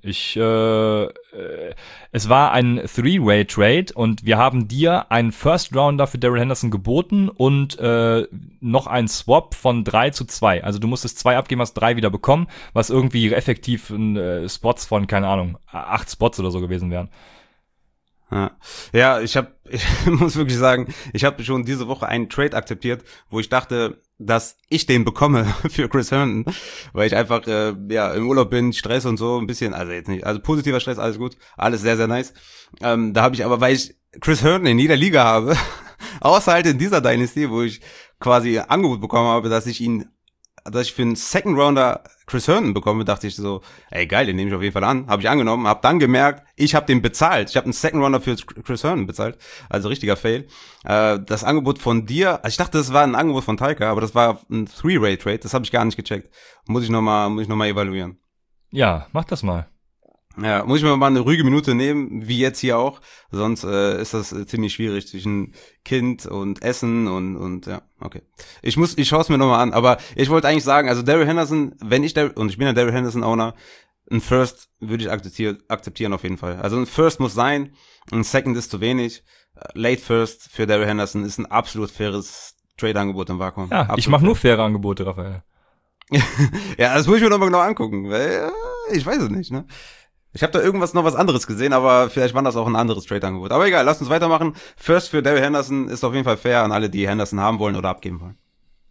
es war ein Three-Way-Trade und wir haben dir einen First-Rounder für Daryl Henderson geboten und noch einen Swap von 3-2. Also du musstest 2 abgeben, hast 3 wieder bekommen, was irgendwie effektiv Spots von, keine Ahnung, 8 Spots oder so gewesen wären. Ja, ich muss wirklich sagen, ich habe schon diese Woche einen Trade akzeptiert, wo ich dachte, dass ich den bekomme für Chris Herndon, weil ich einfach im Urlaub bin, Stress und so ein bisschen, also jetzt nicht, also positiver Stress, alles gut, alles sehr, sehr nice. Da habe ich aber, weil ich Chris Herndon in jeder Liga habe, außer halt in dieser Dynasty, wo ich quasi ein Angebot bekommen habe, dass ich für einen Second Rounder Chris Herndon bekomme, dachte ich so, ey geil, den nehme ich auf jeden Fall an. Habe ich angenommen, habe dann gemerkt, ich habe den bezahlt. Ich habe einen Second Rounder für Chris Herndon bezahlt. Also richtiger Fail. Das Angebot von dir, also ich dachte, das war ein Angebot von Taika, aber das war ein Three-Way-Trade. Das habe ich gar nicht gecheckt. Muss ich noch mal evaluieren. Ja, mach das mal. Ja, muss ich mir mal eine ruhige Minute nehmen, wie jetzt hier auch. Sonst ist das ziemlich schwierig zwischen Kind und Essen und ja, okay. Ich schaue es mir nochmal an, aber ich wollte eigentlich sagen, also Daryl Henderson, und ich bin ja Daryl Henderson Owner, ein First würde ich akzeptieren auf jeden Fall. Also ein First muss sein, ein Second ist zu wenig. Late First für Daryl Henderson ist ein absolut faires Trade-Angebot im Vakuum. Ja, absolut ich mache nur faire Angebote, Raphael. Ja, das muss ich mir nochmal genau angucken, weil ich weiß es nicht, ne? Ich habe da noch was anderes gesehen, aber vielleicht war das auch ein anderes Trade-Angebot. Aber egal, lasst uns weitermachen. First für Daryl Henderson ist auf jeden Fall fair an alle, die Henderson haben wollen oder abgeben wollen.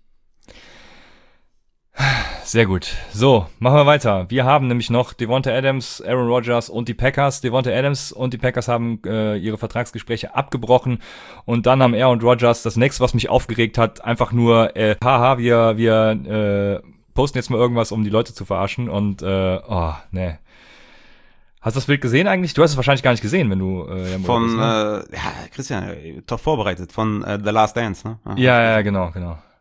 Sehr gut. So, machen wir weiter. Wir haben nämlich noch Devonta Adams, Aaron Rodgers und die Packers. Devonta Adams und die Packers haben ihre Vertragsgespräche abgebrochen und dann haben Aaron Rodgers das nächste, was mich aufgeregt hat, einfach nur, wir posten jetzt mal irgendwas, um die Leute zu verarschen und ne. Hast du das Bild gesehen eigentlich? Du hast es wahrscheinlich gar nicht gesehen, wenn du von bist, ne? Christian, top vorbereitet von The Last Dance, ne? Ja, genau.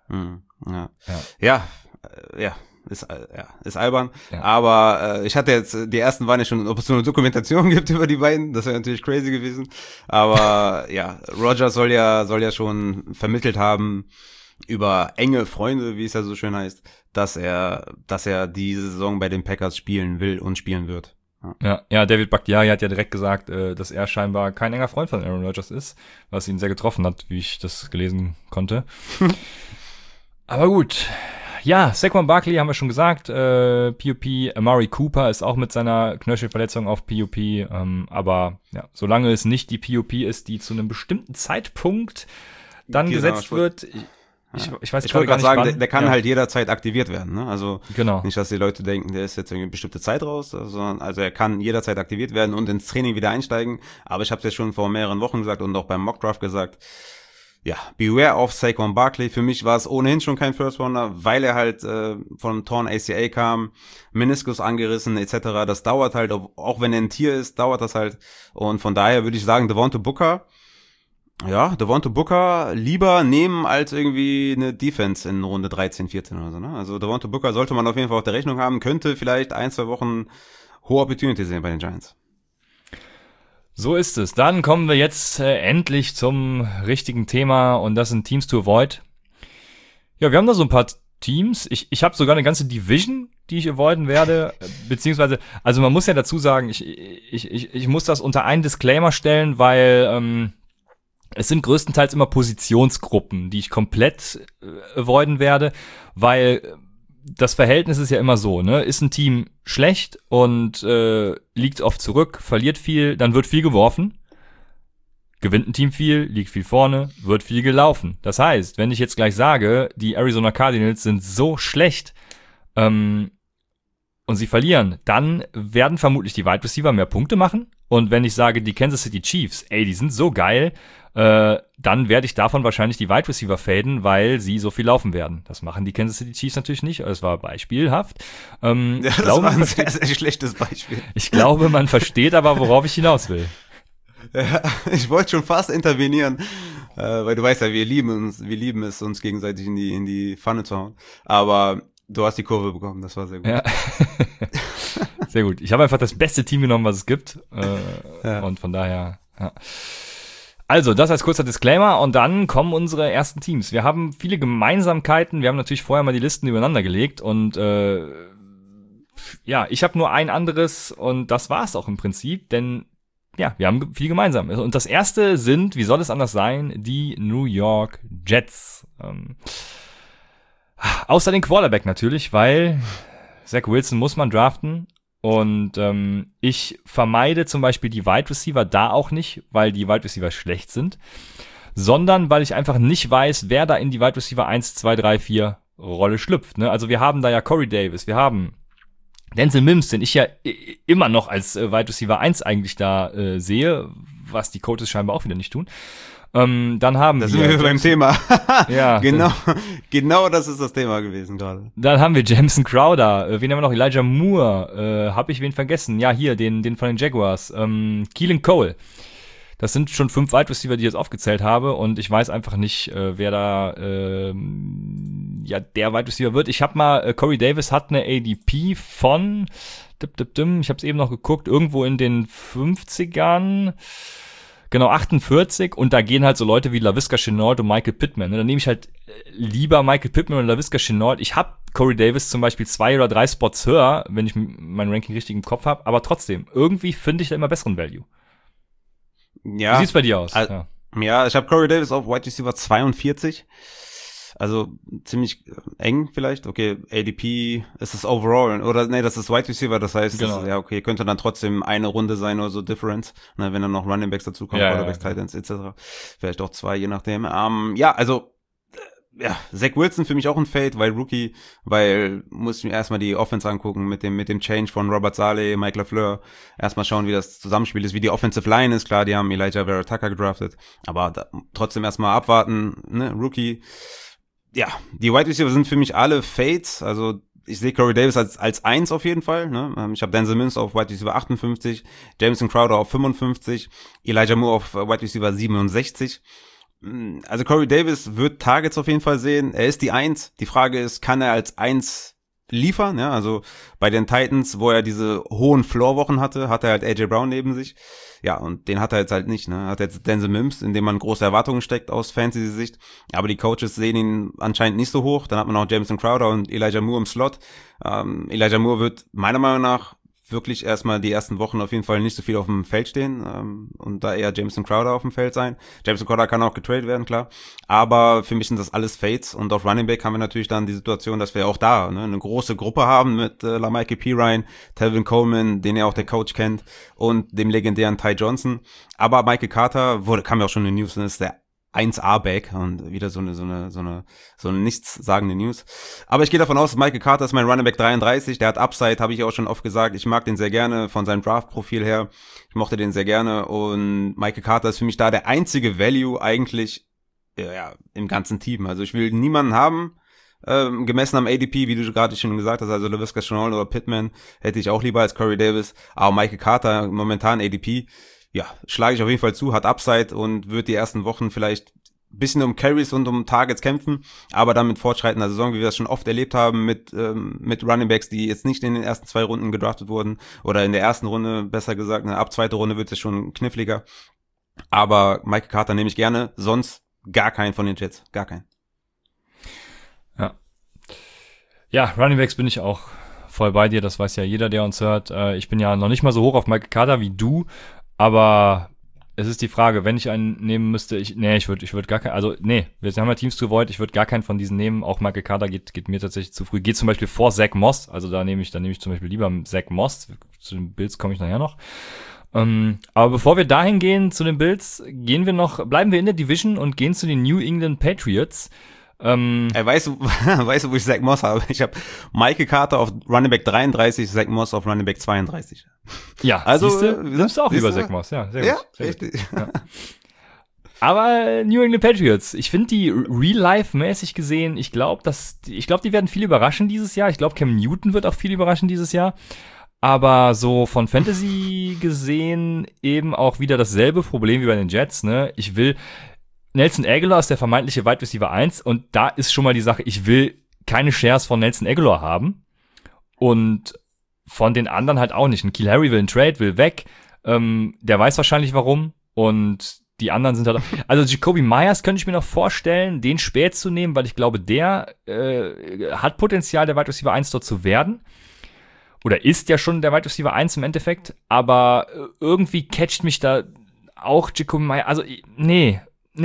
Ja, ist albern. Ja. Aber ich hatte jetzt, die ersten waren ja schon, ob es so eine Dokumentation gibt über die beiden, das wäre natürlich crazy gewesen. Aber ja, Rodgers soll ja schon vermittelt haben über enge Freunde, wie es ja so schön heißt, dass er diese Saison bei den Packers spielen will und spielen wird. Ja, David Bakhtiari hat ja direkt gesagt, dass er scheinbar kein enger Freund von Aaron Rodgers ist, was ihn sehr getroffen hat, wie ich das gelesen konnte. Aber gut, Ja, Saquon Barkley haben wir schon gesagt, PUP, Amari Cooper ist auch mit seiner Knöchelverletzung auf PUP, aber ja, solange es nicht die PUP ist, die zu einem bestimmten Zeitpunkt dann gesetzt wird, ich weiß ich wollte gerade sagen, wann. der kann halt jederzeit aktiviert werden, ne? Also genau. Nicht, dass die Leute denken, der ist jetzt irgendwie eine bestimmte Zeit raus, sondern also er kann jederzeit aktiviert werden und ins Training wieder einsteigen. Aber ich habe es ja schon vor mehreren Wochen gesagt und auch beim Mockdraft gesagt, ja, beware of Saquon Barkley. Für mich war es ohnehin schon kein First Rounder, weil er halt von Torn ACL kam, Meniskus angerissen etc. Das dauert halt, auch wenn er ein Tier ist, dauert das halt. Und von daher würde ich sagen, Devontae Booker lieber nehmen als irgendwie eine Defense in Runde 13, 14 oder so, ne? Also Devontae Booker sollte man auf jeden Fall auf der Rechnung haben, könnte vielleicht 1-2 Wochen hohe Opportunity sehen bei den Giants. So ist es. Dann kommen wir jetzt endlich zum richtigen Thema und das sind Teams to avoid. Ja, wir haben da so ein paar Teams. Ich habe sogar eine ganze Division, die ich avoiden werde, beziehungsweise, also man muss ja dazu sagen, ich muss das unter einen Disclaimer stellen, weil es sind größtenteils immer Positionsgruppen, die ich komplett avoiden werde, weil das Verhältnis ist ja immer so, ne? Ist ein Team schlecht und liegt oft zurück, verliert viel, dann wird viel geworfen. Gewinnt ein Team viel, liegt viel vorne, wird viel gelaufen. Das heißt, wenn ich jetzt gleich sage, die Arizona Cardinals sind so schlecht und sie verlieren, dann werden vermutlich die Wide Receiver mehr Punkte machen. Und wenn ich sage, die Kansas City Chiefs, die sind so geil, dann werde ich davon wahrscheinlich die Wide Receiver faden, weil sie so viel laufen werden. Das machen die Kansas City Chiefs natürlich nicht. Das war beispielhaft. Das war ein sehr, sehr schlechtes Beispiel. Ich glaube, man versteht aber, worauf ich hinaus will. Ja, ich wollte schon fast intervenieren, weil du weißt ja, wir lieben es, uns gegenseitig in die Pfanne zu hauen. Aber du hast die Kurve bekommen, das war sehr gut. Ja. Sehr gut. Ich habe einfach das beste Team genommen, was es gibt. Und von daher, ja. Also, das als kurzer Disclaimer und dann kommen unsere ersten Teams. Wir haben viele Gemeinsamkeiten. Wir haben natürlich vorher mal die Listen übereinander gelegt und ja, ich habe nur ein anderes und das war's auch im Prinzip, denn ja, wir haben viel gemeinsam. Und das erste sind, wie soll es anders sein, die New York Jets. Außer den Quarterback natürlich, weil Zach Wilson muss man draften. Und ich vermeide zum Beispiel die Wide Receiver da auch nicht, weil die Wide Receiver schlecht sind, sondern weil ich einfach nicht weiß, wer da in die Wide Receiver 1, 2, 3, 4 Rolle schlüpft. Ne? Also wir haben da ja Corey Davis, wir haben Denzel Mims, den ich ja immer noch als Wide Receiver 1 eigentlich da sehe, was die Coaches scheinbar auch wieder nicht tun. Dann haben da sind wir beim Thema. Ja, genau das ist das Thema gewesen gerade. Dann haben wir Jamison Crowder. Wen haben wir noch? Elijah Moore. Hab ich wen vergessen? Ja, hier, den von den Jaguars. Keelan Cole. Das sind schon 5 Wide Receiver, die ich jetzt aufgezählt habe. Und ich weiß einfach nicht, wer da ja der Wide Receiver wird. Ich habe mal, Corey Davis hat eine ADP von, ich habe es eben noch geguckt, irgendwo in den 50ern. Genau, 48 und da gehen halt so Leute wie Laviska Shenault und Michael Pittman. Dann nehme ich halt lieber Michael Pittman und Laviska Shenault. Ich habe Corey Davis zum Beispiel 2 oder 3 Spots höher, wenn ich mein Ranking richtig im Kopf habe, aber trotzdem, irgendwie finde ich da immer besseren Value. Ja. Wie sieht's bei dir aus? Ja, ich habe Corey Davis auf Wide Receiver 42. Also ziemlich eng vielleicht. Okay, ADP ist es overall. Oder nee, das ist Wide Receiver, das heißt, genau. Das ist, ja okay, könnte dann trotzdem eine Runde sein oder so Difference, ne, wenn dann noch Running Backs dazukommen, Quarterbacks, Tight Ends etc. Vielleicht auch 2, je nachdem. Ja, also Zach Wilson für mich auch ein Fade, weil muss ich mir erstmal die Offense angucken mit dem Change von Robert Saleh, Mike LaFleur, erstmal schauen, wie das Zusammenspiel ist, wie die Offensive Line ist. Klar, die haben Elijah Vera Tucker gedraftet, aber trotzdem erstmal abwarten, ne, Rookie. Ja, die Wide Receiver sind für mich alle Fades, also ich sehe Corey Davis als 1 auf jeden Fall, ne? Ich habe Denzel Mims auf Wide Receiver 58, Jamison Crowder auf 55, Elijah Moore auf Wide Receiver 67. Also Corey Davis wird Targets auf jeden Fall sehen, er ist die 1. Die Frage ist, kann er als 1 liefern, ja, also bei den Titans, wo er diese hohen Floor-Wochen hatte, hat er halt AJ Brown neben sich. Ja, und den hat er jetzt halt nicht, ne? Hat jetzt Denzel Mims, in dem man große Erwartungen steckt aus Fantasy-Sicht. Aber die Coaches sehen ihn anscheinend nicht so hoch. Dann hat man auch Jamison Crowder und Elijah Moore im Slot. Elijah Moore wird meiner Meinung nach wirklich erstmal die ersten Wochen auf jeden Fall nicht so viel auf dem Feld stehen und da eher Jamison Crowder auf dem Feld sein. Jamison Crowder kann auch getradet werden, klar. Aber für mich sind das alles Fades und auf Running Back haben wir natürlich dann die Situation, dass wir auch da eine große Gruppe haben mit La'Mical Pirine, Tevin Coleman, den ja auch der Coach kennt, und dem legendären Ty Johnson. Aber Michael Carter kam ja auch schon in den News, ist der 1A-Back und wieder so eine nichtssagende News. Aber ich gehe davon aus, Michael Carter ist mein Running Back 33, der hat Upside, habe ich auch schon oft gesagt. Ich mag den sehr gerne von seinem Draft-Profil her. Ich mochte den sehr gerne und Michael Carter ist für mich da der einzige Value eigentlich im ganzen Team. Also ich will niemanden haben, gemessen am ADP, wie du gerade schon gesagt hast, also Laviska Shenault oder Pittman hätte ich auch lieber als Corey Davis. Aber Michael Carter, momentan ADP, ja, schlage ich auf jeden Fall zu, hat Upside und wird die ersten Wochen vielleicht ein bisschen um Carries und um Targets kämpfen, aber dann mit fortschreitender Saison, wie wir das schon oft erlebt haben, mit Running Backs, die jetzt nicht in den ersten 2 Runden gedraftet wurden, oder in der ersten Runde, besser gesagt, ab zweite Runde wird es schon kniffliger. Aber Michael Carter nehme ich gerne, sonst gar keinen von den Jets, gar keinen. Ja, Running Backs bin ich auch voll bei dir, das weiß ja jeder, der uns hört. Ich bin ja noch nicht mal so hoch auf Michael Carter wie du, aber es ist die Frage, wenn ich einen nehmen müsste, ich würde gar keinen, wir haben ja Teams to Avoid, ich würde gar keinen von diesen nehmen, auch Michael Carter geht mir tatsächlich zu früh, geht zum Beispiel vor Zach Moss, also da nehme ich zum Beispiel lieber Zach Moss, zu den Bills komme ich nachher noch. Aber bevor wir dahin gehen, zu den Bills, bleiben wir in der Division und gehen zu den New England Patriots. Weißt du, wo ich Zach Moss habe? Ich habe Michael Carter auf Running Back 33, Zach Moss auf Running Back 32. Ja, also nimmst du auch lieber Zach Moss, ja, sehr gut. Ja, richtig. Ja. Aber New England Patriots, ich finde die Real-Life-mäßig gesehen, ich glaube, die werden viel überraschen dieses Jahr. Ich glaube, Cam Newton wird auch viel überraschen dieses Jahr. Aber so von Fantasy gesehen eben auch wieder dasselbe Problem wie bei den Jets, ne? Nelson Agholor ist der vermeintliche Wide Receiver 1 und da ist schon mal die Sache, ich will keine Shares von Nelson Agholor haben und von den anderen halt auch nicht. Ein N'Keal Harry will einen Trade, will weg, der weiß wahrscheinlich warum und die anderen sind halt auch, also Jacoby Myers könnte ich mir noch vorstellen, den spät zu nehmen, weil ich glaube, der hat Potenzial, der Wide Receiver 1 dort zu werden. Oder ist ja schon der Wide Receiver 1 im Endeffekt, aber irgendwie catcht mich da auch Jacoby Myers, also nee.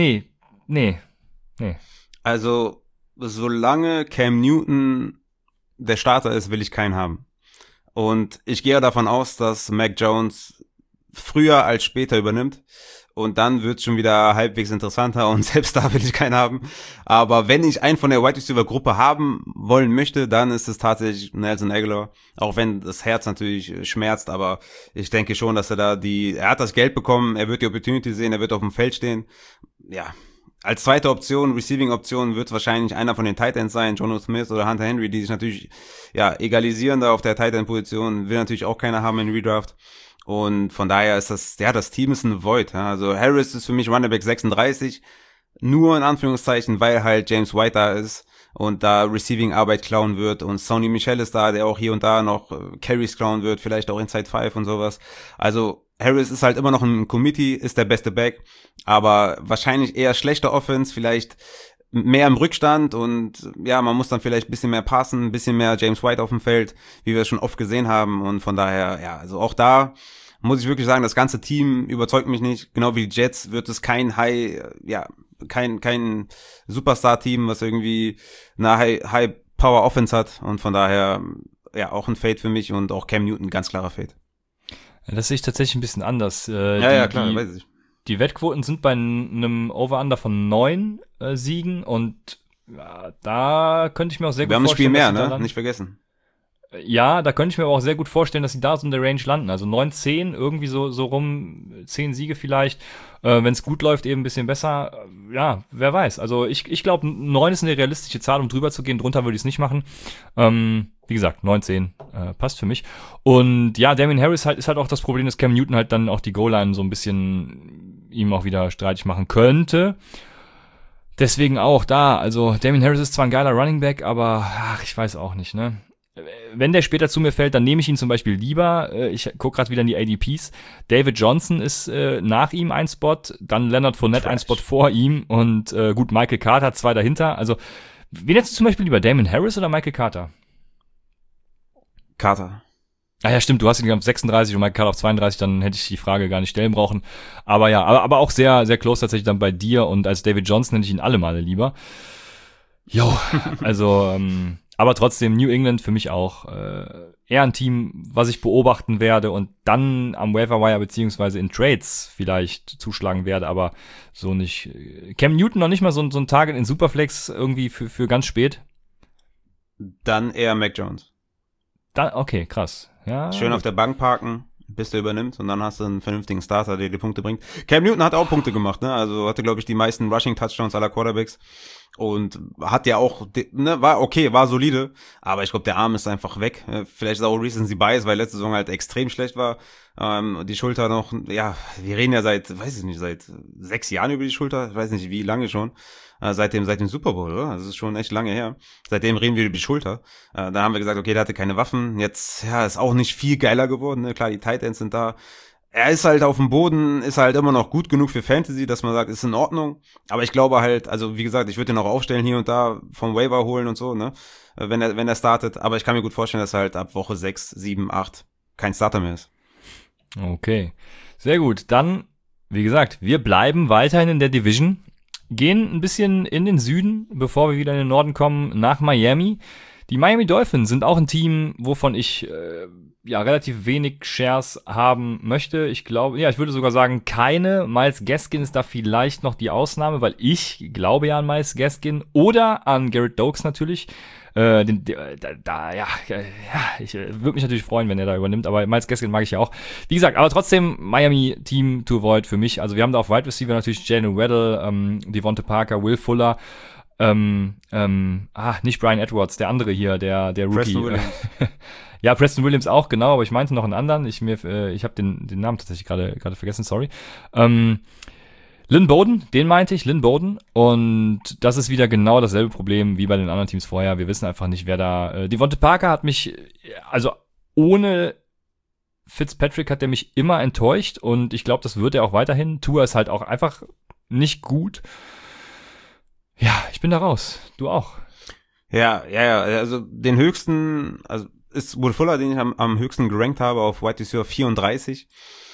Also, solange Cam Newton der Starter ist, will ich keinen haben. Und ich gehe davon aus, dass Mac Jones früher als später übernimmt. Und dann wird's schon wieder halbwegs interessanter und selbst da will ich keinen haben. Aber wenn ich einen von der Wide Receiver Gruppe haben wollen möchte, dann ist es tatsächlich Nelson Agholor. Auch wenn das Herz natürlich schmerzt, aber ich denke schon, dass er hat das Geld bekommen, er wird die Opportunity sehen, er wird auf dem Feld stehen. Ja, als zweite Option, Receiving-Option, wird es wahrscheinlich einer von den Tight Ends sein, Jonnu Smith oder Hunter Henry, die sich natürlich egalisieren da auf der Tight End-Position, will natürlich auch keiner haben in Redraft. Und von daher ist das Team ist ein Void. Ja. Also Harris ist für mich Running Back 36, nur in Anführungszeichen, weil halt James White da ist und da Receiving-Arbeit klauen wird und Sony Michel ist da, der auch hier und da noch Carries klauen wird, vielleicht auch Inside 5 und sowas. Also Harris ist halt immer noch ein Committee, ist der beste Back, aber wahrscheinlich eher schlechter Offense, vielleicht mehr im Rückstand und ja, man muss dann vielleicht ein bisschen mehr passen, ein bisschen mehr James White auf dem Feld, wie wir es schon oft gesehen haben und von daher, ja, also auch da muss ich wirklich sagen, das ganze Team überzeugt mich nicht, genau wie die Jets wird es kein kein Superstar-Team, was irgendwie eine High-Power-Offense hat und von daher, ja, auch ein Fade für mich und auch Cam Newton, ganz klarer Fade. Ja, das sehe ich tatsächlich ein bisschen anders. Klar, weiß ich. Die Wettquoten sind bei einem Over-Under von 9 Siegen und ja, da könnte ich mir auch sehr gut vorstellen. Wir haben ein Spiel mehr, ne? Nicht vergessen. Ja, da könnte ich mir aber auch sehr gut vorstellen, dass sie da so in der Range landen. Also 9, 10, irgendwie so rum, 10 Siege vielleicht. Wenn es gut läuft, eben ein bisschen besser. Ja, wer weiß. Also ich glaube, 9 ist eine realistische Zahl, um drüber zu gehen. Drunter würde ich es nicht machen. Wie gesagt, 9, 10 passt für mich. Und ja, Damien Harris ist halt auch das Problem, dass Cam Newton halt dann auch die Goal-Line so ein bisschen ihm auch wieder streitig machen könnte. Deswegen auch da. Also Damien Harris ist zwar ein geiler Running Back, aber ich weiß auch nicht, ne? Wenn der später zu mir fällt, dann nehme ich ihn zum Beispiel lieber. Ich gucke gerade wieder in die ADPs. David Johnson ist nach ihm ein Spot, dann Leonard Fournette ein Spot vor ihm und gut, Michael Carter 2 dahinter. Also, wen hättest du zum Beispiel lieber, Damien Harris oder Michael Carter? Carter. Ah ja, stimmt, du hast ihn auf 36 und Mike Carter auf 32, dann hätte ich die Frage gar nicht stellen brauchen. Aber ja, aber auch sehr, sehr close tatsächlich dann bei dir und als David Johnson nenne ich ihn alle Male lieber. Jo, also, aber trotzdem New England für mich auch eher ein Team, was ich beobachten werde und dann am Waiver Wire beziehungsweise in Trades vielleicht zuschlagen werde, aber so nicht. Cam Newton noch nicht mal so ein Target in Superflex irgendwie für ganz spät? Dann eher Mac Jones. Dann, okay, krass. Ja, schön auf der Bank parken, bis der übernimmt und dann hast du einen vernünftigen Starter, der die Punkte bringt. Cam Newton hat auch Punkte gemacht, ne? Also hatte, glaube ich, die meisten Rushing-Touchdowns aller Quarterbacks und hat ja auch, ne, war okay, war solide, aber ich glaube, der Arm ist einfach weg. Vielleicht ist auch Recency Bias, weil letzte Saison halt extrem schlecht war. Die Schulter noch, ja, wir reden ja seit 6 Jahren über die Schulter, ich weiß nicht, wie lange schon. Seit dem Super Bowl, oder? Das ist schon echt lange her. Seitdem reden wir über die Schulter. Da haben wir gesagt, okay, der hatte keine Waffen. Jetzt, ja, ist auch nicht viel geiler geworden, ne? Klar, die Tight Ends sind da. Er ist halt auf dem Boden, ist halt immer noch gut genug für Fantasy, dass man sagt, ist in Ordnung. Aber ich glaube halt, also wie gesagt, ich würde ihn auch aufstellen hier und da vom Waiver holen und so, ne? Wenn er startet. Aber ich kann mir gut vorstellen, dass er halt ab Woche 6, 7, 8 kein Starter mehr ist. Okay, sehr gut. Dann, wie gesagt, wir bleiben weiterhin in der Division. Gehen ein bisschen in den Süden, bevor wir wieder in den Norden kommen, nach Miami. Die Miami Dolphins sind auch ein Team, wovon ich relativ wenig Shares haben möchte. Ich glaube, ich würde sogar sagen, keine. Myles Gaskin ist da vielleicht noch die Ausnahme, weil ich glaube ja an Myles Gaskin oder an Garrett Doakes natürlich. Ich würde mich natürlich freuen, wenn er da übernimmt, aber Myles Gaskin mag ich ja auch. Wie gesagt, aber trotzdem Miami Team to avoid für mich. Also wir haben da auf Wide Receiver natürlich Jalen Waddle, Devonta Parker, Will Fuller, nicht Brian Edwards, der andere hier, der Rookie. Preston Williams. Ja, Preston Williams auch, genau, aber ich meinte noch einen anderen. Ich habe den Namen tatsächlich gerade vergessen, sorry. Lynn Bowden, den meinte ich, Lynn Bowden. Und das ist wieder genau dasselbe Problem wie bei den anderen Teams vorher. Wir wissen einfach nicht, wer da. Devonta Parker hat mich, also ohne Fitzpatrick hat der mich immer enttäuscht und ich glaube, das wird er auch weiterhin. Tua ist halt auch einfach nicht gut. Ja, ich bin da raus. Du auch. Ja, also den höchsten, also ist Will Fuller, den ich am höchsten gerankt habe auf Wide Receiver 34.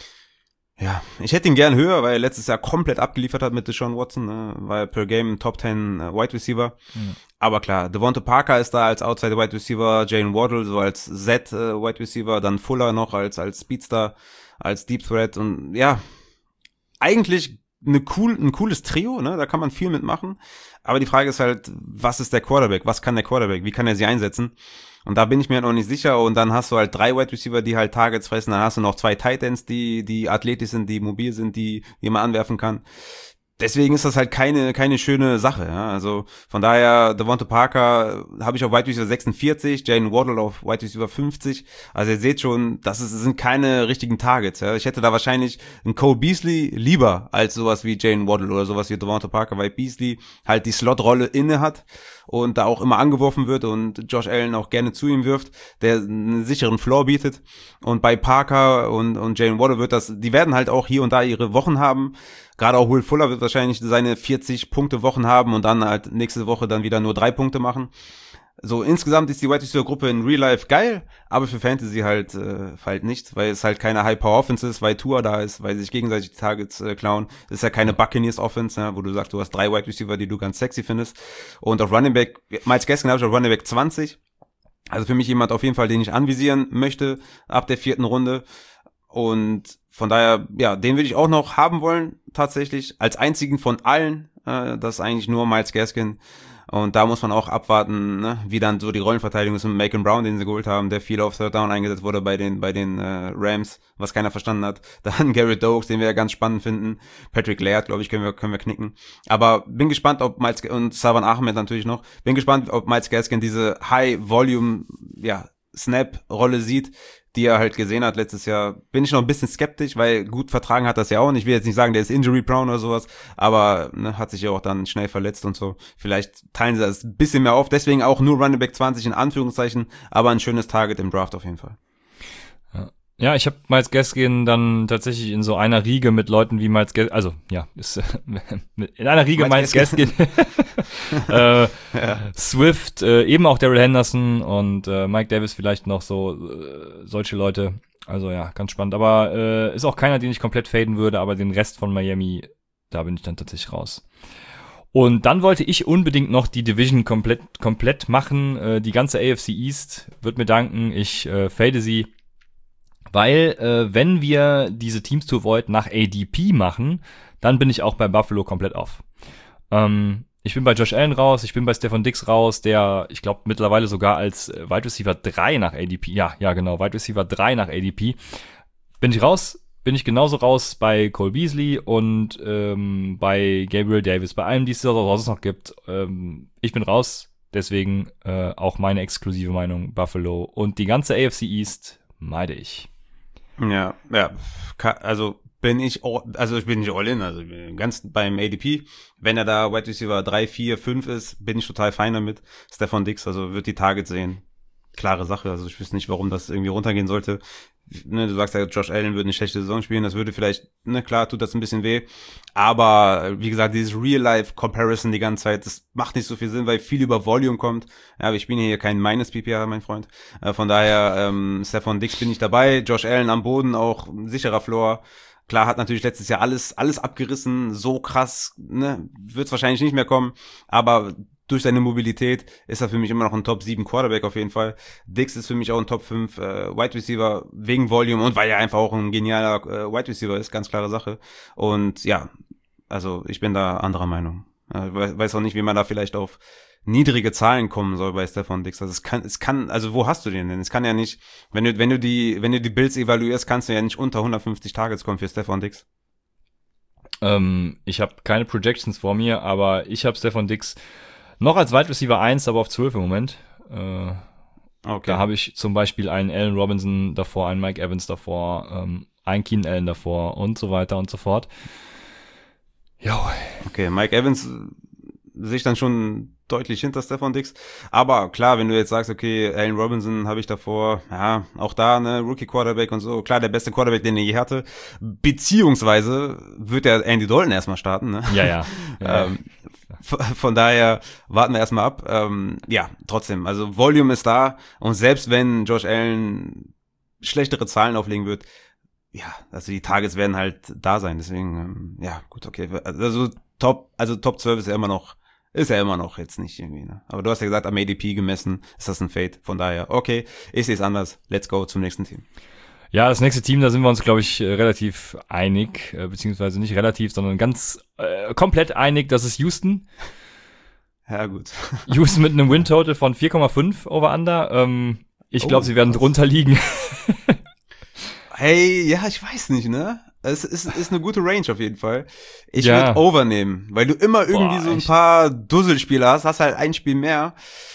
Ja, ich hätte ihn gern höher, weil er letztes Jahr komplett abgeliefert hat mit Deshaun Watson, ne? War per Game Top 10 Wide Receiver. Mhm. Aber klar, Devonta Parker ist da als Outside Wide Receiver, Jalen Waddle so als Z Wide Receiver, dann Fuller noch als Speedster, als Deep Threat und ja, eigentlich ein cooles Trio, ne? Da kann man viel mitmachen. Aber die Frage ist halt, was ist der Quarterback? Was kann der Quarterback? Wie kann er sie einsetzen? Und da bin ich mir halt noch nicht sicher. Und dann hast du halt 3 Wide Receiver, die halt Targets fressen. Dann hast du noch 2 Tight Ends, die athletisch sind, die mobil sind, die man anwerfen kann. Deswegen ist das halt keine schöne Sache. Ja? Also von daher, Devonta Parker habe ich auf Wide Receiver 46, Jalen Waddle auf Wide Receiver 50. Also ihr seht schon, sind keine richtigen Targets. Ja? Ich hätte da wahrscheinlich einen Cole Beasley lieber als sowas wie Jalen Waddle oder sowas wie Devonta Parker, weil Beasley halt die Slot-Rolle inne hat und da auch immer angeworfen wird und Josh Allen auch gerne zu ihm wirft, der einen sicheren Floor bietet. Und bei Parker und Jalen Waddle die werden halt auch hier und da ihre Wochen haben. Gerade auch Will Fuller wird wahrscheinlich seine 40-Punkte-Wochen haben und dann halt nächste Woche dann wieder nur 3 Punkte machen. So, insgesamt ist die Wide Receiver-Gruppe in Real Life geil, aber für Fantasy halt nicht, weil es halt keine High-Power-Offense ist, weil Tua da ist, weil sie sich gegenseitig die Targets klauen. Es ist ja keine Buccaneers-Offense, ja, wo du sagst, du hast 3 Wide Receiver, die du ganz sexy findest. Und auf Running Back, Myles Gaskin habe ich auf Running Back 20. Also für mich jemand auf jeden Fall, den ich anvisieren möchte ab der 4. Runde. Und von daher, ja, den würde ich auch noch haben wollen, tatsächlich, als einzigen von allen. Das ist eigentlich nur Myles Gaskin. Und da muss man auch abwarten, ne, wie dann so die Rollenverteidigung ist mit Macon Brown, den sie geholt haben, der viel auf Third Down eingesetzt wurde bei den Rams, was keiner verstanden hat. Dann Garrett Doakes, den wir ja ganz spannend finden. Patrick Laird, glaube ich, können wir knicken. Aber bin gespannt, ob Myles und Savon Ahmed natürlich noch. Bin gespannt, ob Myles Gaskin diese High-Volume, ja, Snap-Rolle sieht, die er halt gesehen hat letztes Jahr. Bin ich noch ein bisschen skeptisch, weil gut vertragen hat das ja auch. Und ich will jetzt nicht sagen, der ist injury-prone oder sowas, aber ne, hat sich ja auch dann schnell verletzt und so. Vielleicht teilen sie das ein bisschen mehr auf. Deswegen auch nur Running Back 20 in Anführungszeichen, aber ein schönes Target im Draft auf jeden Fall. Ja, ich habe Miles Gaskin dann tatsächlich in so einer Riege mit Leuten wie Miles Gaskin, also ja, in einer Riege Miles Gaskin, Ja. Swift, eben auch Darrell Henderson und Mike Davis vielleicht noch so solche Leute. Also ja, ganz spannend. Aber ist auch keiner, den ich komplett faden würde, aber den Rest von Miami, da bin ich dann tatsächlich raus. Und dann wollte ich unbedingt noch die Division komplett machen. Die ganze AFC East wird mir danken. Ich fade sie. Weil, wenn wir diese Teams to Avoid nach ADP machen, dann bin ich auch bei Buffalo komplett off. Ich bin bei Josh Allen raus, ich bin bei Stefon Diggs raus, der, ich glaube, mittlerweile sogar als Wide Receiver 3 nach ADP, ja genau, Wide Receiver 3 nach ADP. Bin ich raus, bin ich genauso raus bei Cole Beasley und bei Gabriel Davis, bei allem, die es sonst noch gibt. Ich bin raus, deswegen auch meine exklusive Meinung, Buffalo. Und die ganze AFC East meide ich. Ja, also ich bin nicht all in, also ganz beim ADP. Wenn er da Wide Receiver 3, 4, 5 ist, bin ich total fein damit. Stefon Diggs, also wird die Targets sehen. Klare Sache, also ich wüsste nicht, warum das irgendwie runtergehen sollte. Ne, du sagst ja, Josh Allen würde eine schlechte Saison spielen, das würde vielleicht, ne, klar, tut das ein bisschen weh, aber wie gesagt, dieses Real-Life-Comparison die ganze Zeit, das macht nicht so viel Sinn, weil viel über Volume kommt. Ja, wir spielen hier kein Minus-PPR, mein Freund. Von daher, Stefon Diggs bin ich dabei, Josh Allen am Boden, auch ein sicherer Floor. Klar, hat natürlich letztes Jahr alles abgerissen, so krass, ne, wird's wahrscheinlich nicht mehr kommen, aber durch seine Mobilität ist er für mich immer noch ein Top 7 Quarterback auf jeden Fall. Diggs ist für mich auch ein Top 5 Wide Receiver wegen Volume und weil er einfach auch ein genialer Wide Receiver ist, ganz klare Sache. Und ja, also ich bin da anderer Meinung. Weiß auch nicht, wie man da vielleicht auf niedrige Zahlen kommen soll bei Stefon Diggs. Also es kann, also wo hast du den denn? Es kann ja nicht, wenn du die Bills evaluierst, kannst du ja nicht unter 150 Targets kommen für Stefon Diggs. Ich habe keine Projections vor mir, aber ich habe Stefon Diggs noch als Wide Receiver 1, aber auf 12 im Moment. Okay. Da habe ich zum Beispiel einen Allen Robinson davor, einen Mike Evans davor, einen Keenan Allen davor und so weiter und so fort. Jo. Okay, Mike Evans sich dann schon deutlich hinter Stefon Diggs. Aber klar, wenn du jetzt sagst, okay, Allen Robinson habe ich davor, ja, auch da, ne, Rookie-Quarterback und so, klar, der beste Quarterback, den er je hatte. Beziehungsweise wird der Andy Dalton erstmal starten, ne? Ja. Von daher warten wir erstmal ab. Ja, trotzdem, also Volume ist da und selbst wenn Josh Allen schlechtere Zahlen auflegen wird, ja, also die Targets werden halt da sein, deswegen, ja, gut, okay. Also Top 12 ist ja immer noch jetzt nicht irgendwie, ne? Aber du hast ja gesagt, am ADP gemessen ist das ein Fade, von daher, okay, ich sehe es anders, let's go zum nächsten Team. Ja, das nächste Team, da sind wir uns, glaube ich, relativ einig, beziehungsweise nicht relativ, sondern ganz komplett einig, das ist Houston. Ja, gut. Houston mit einem Win-Total von 4,5 over-under. Ich glaube, sie werden drunter liegen. Hey, ja, ich weiß nicht, ne? Es ist eine gute Range auf jeden Fall. Ich würde Over nehmen, weil du immer irgendwie so ein paar Dusselspiele hast halt ein Spiel mehr.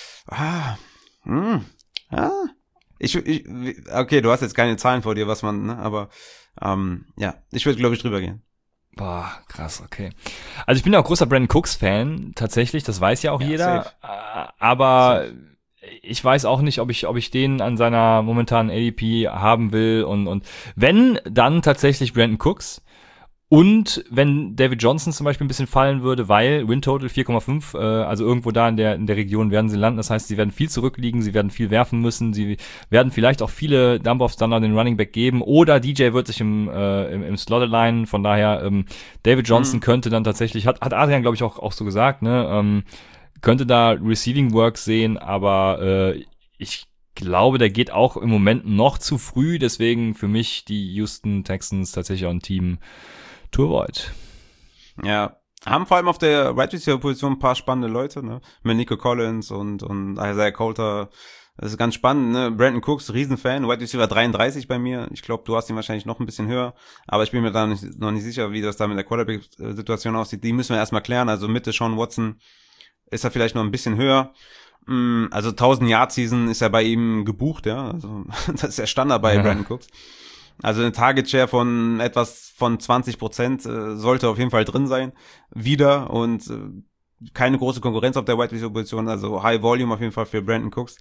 Okay, du hast jetzt keine Zahlen vor dir, was man, ne, aber ja, ich würde, glaube ich, drüber gehen. Boah, krass, okay. Also ich bin ja auch großer Brandon Cooks-Fan, tatsächlich, das weiß ja auch jeder, aber ich weiß auch nicht, ob ich den an seiner momentanen ADP haben will und wenn, dann tatsächlich Brandon Cooks. Und wenn David Johnson zum Beispiel ein bisschen fallen würde, weil Win Total 4,5, also irgendwo da in der Region werden sie landen. Das heißt, sie werden viel zurückliegen, sie werden viel werfen müssen, sie werden vielleicht auch viele Dump-Offs dann an den Running Back geben oder DJ wird sich im Slot alignen. Von daher, David Johnson könnte dann tatsächlich, hat Adrian, glaube ich, auch so gesagt, ne, könnte da Receiving Work sehen, aber ich glaube, der geht auch im Moment noch zu früh. Deswegen für mich die Houston Texans tatsächlich auch ein Team to avoid. Ja, haben vor allem auf der Wide Receiver Position ein paar spannende Leute, ne? Mit Nico Collins und Isaiah Coulter. Das ist ganz spannend, ne? Brandon Cooks, Riesenfan, Wide Receiver 33 bei mir. Ich glaube, du hast ihn wahrscheinlich noch ein bisschen höher, aber ich bin mir da noch nicht sicher, wie das da mit der Quarterback-Situation aussieht. Die müssen wir erstmal klären. Also Mitte Sean Watson ist er vielleicht noch ein bisschen höher. Also 1000 Yard Season ist ja bei ihm gebucht, ja. Also das ist ja Standard bei Brandon Cooks. Also eine Target Share von etwas von 20% sollte auf jeden Fall drin sein. Wieder und keine große Konkurrenz auf der Wide Receiver Position, also High Volume auf jeden Fall für Brandon Cooks.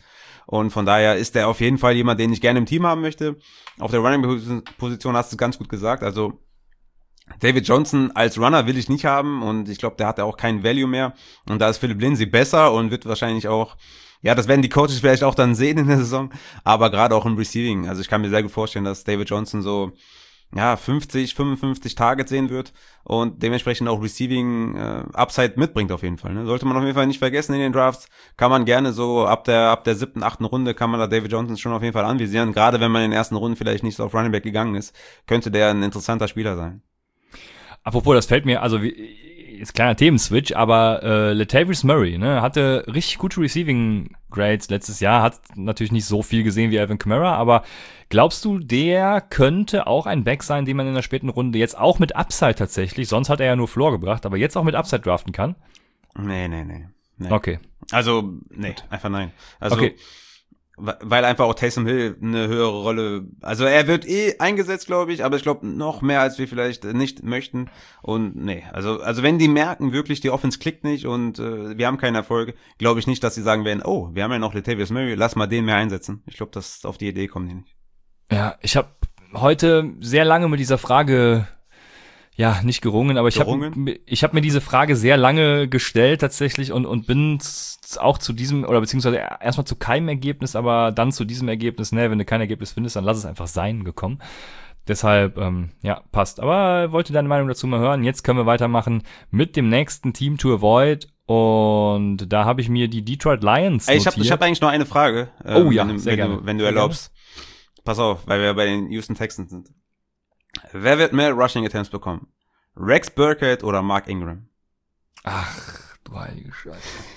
Und von daher ist er auf jeden Fall jemand, den ich gerne im Team haben möchte. Auf der Running-Position hast du es ganz gut gesagt. Also David Johnson als Runner will ich nicht haben und ich glaube, der hat ja auch keinen Value mehr. Und da ist Philip Lindsay besser und wird wahrscheinlich auch, ja, das werden die Coaches vielleicht auch dann sehen in der Saison, aber gerade auch im Receiving. Also ich kann mir sehr gut vorstellen, dass David Johnson so 50, 55 Targets sehen wird und dementsprechend auch Receiving Upside mitbringt auf jeden Fall. Ne? Sollte man auf jeden Fall nicht vergessen in den Drafts, kann man gerne so ab der 7., 8. Runde kann man da David Johnson schon auf jeden Fall anvisieren. Gerade wenn man in den ersten Runden vielleicht nicht so auf Running Back gegangen ist, könnte der ein interessanter Spieler sein. Apropos, das fällt mir, also ist kleiner Themenswitch, aber Latavius Murray, ne, hatte richtig gute Receiving Grades letztes Jahr, hat natürlich nicht so viel gesehen wie Alvin Kamara, aber glaubst du, der könnte auch ein Back sein, den man in der späten Runde jetzt auch mit Upside tatsächlich, sonst hat er ja nur Floor gebracht, aber jetzt auch mit Upside draften kann? Nee. Okay. Also, nee, einfach nein. Also, okay. Weil einfach auch Taysom Hill eine höhere Rolle, also er wird eingesetzt, glaube ich, aber ich glaube noch mehr, als wir vielleicht nicht möchten und nee, also wenn die merken wirklich, die Offense klickt nicht und wir haben keinen Erfolg, glaube ich nicht, dass sie sagen werden, oh, wir haben ja noch Latavius Murray, lass mal den mehr einsetzen. Ich glaube, dass auf die Idee kommen die nicht. Ja, ich habe heute sehr lange mit dieser Frage nicht gerungen, aber ich hab mir diese Frage sehr lange gestellt tatsächlich und bin auch zu diesem, oder beziehungsweise erstmal zu keinem Ergebnis, aber dann zu diesem Ergebnis, wenn du kein Ergebnis findest, dann lass es einfach sein gekommen. Deshalb, passt. Aber wollte deine Meinung dazu mal hören. Jetzt können wir weitermachen mit dem nächsten Team to avoid und da habe ich mir die Detroit Lions notiert. Ich hab eigentlich noch eine Frage. Wenn du erlaubst. Gerne. Pass auf, weil wir bei den Houston Texans sind. Wer wird mehr Rushing Attempts bekommen? Rex Burkhead oder Mark Ingram? Ach, du heilige Scheiße.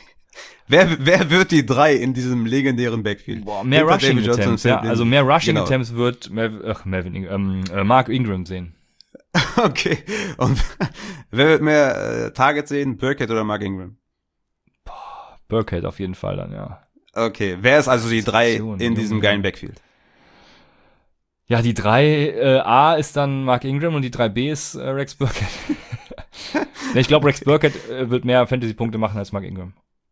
Wer wird die 3 in diesem legendären Backfield? Boah, mehr Rushing Attempts, ja. Also mehr Rushing Attempts wird Mark Ingram sehen. Okay. Und wer wird mehr Targets sehen? Burkhead oder Mark Ingram? Boah, Burkhead auf jeden Fall dann, ja. Okay. Wer ist also die 3 in diesem geilen Backfield? Ja, die 3A ist dann Mark Ingram und die 3B ist Rex Burkhead. Ich glaube, Rex Burkhead wird mehr Fantasy-Punkte machen als Mark Ingram.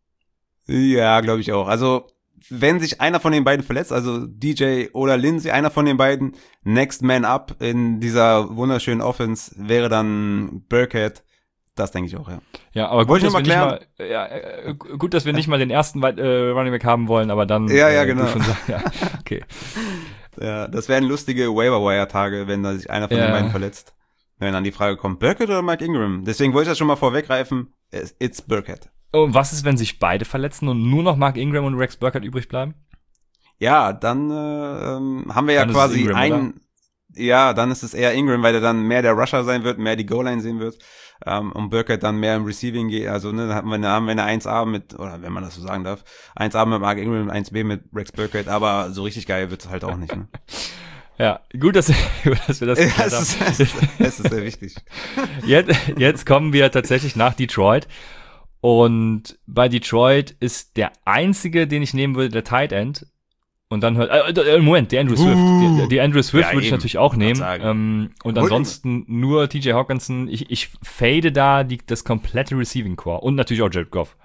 Ja, glaube ich auch. Also, wenn sich einer von den beiden verletzt, also DJ oder Lindsay, einer von den beiden, Next Man Up in dieser wunderschönen Offense, wäre dann Burkhead. Das denke ich auch, ja. Ja, aber gut, dass wir nicht mal den ersten Running Back haben wollen, aber dann ja, genau. Schon sagen, ja, okay. Ja, das wären lustige Waiver-Wire-Tage, wenn da sich einer von den beiden verletzt. Wenn dann die Frage kommt, Burkhead oder Mark Ingram? Deswegen wollte ich das schon mal vorweggreifen. It's Burkhead. Und was ist, wenn sich beide verletzen und nur noch Mark Ingram und Rex Burkhead übrig bleiben? Ja, dann haben wir ja dann quasi Ingram, dann ist es eher Ingram, weil er dann mehr der Rusher sein wird, mehr die Goal-Line sehen wird. Und Burkhead dann mehr im Receiving geht. Also, ne, da haben wir eine 1A mit, oder wenn man das so sagen darf, 1A mit Mark Ingram, 1B mit Rex Burkhead, aber so richtig geil wird's halt auch nicht, ne? Ja, gut, dass wir das das ist sehr wichtig. Jetzt kommen wir tatsächlich nach Detroit. Und bei Detroit ist der einzige, den ich nehmen würde, der Tight End. Und dann Moment, der Andrew Swift. Die Andrew Swift würde ich natürlich auch nehmen. Und ansonsten nur TJ Hawkinson. Ich fade da das komplette Receiving Core. Und natürlich auch Jared Goff.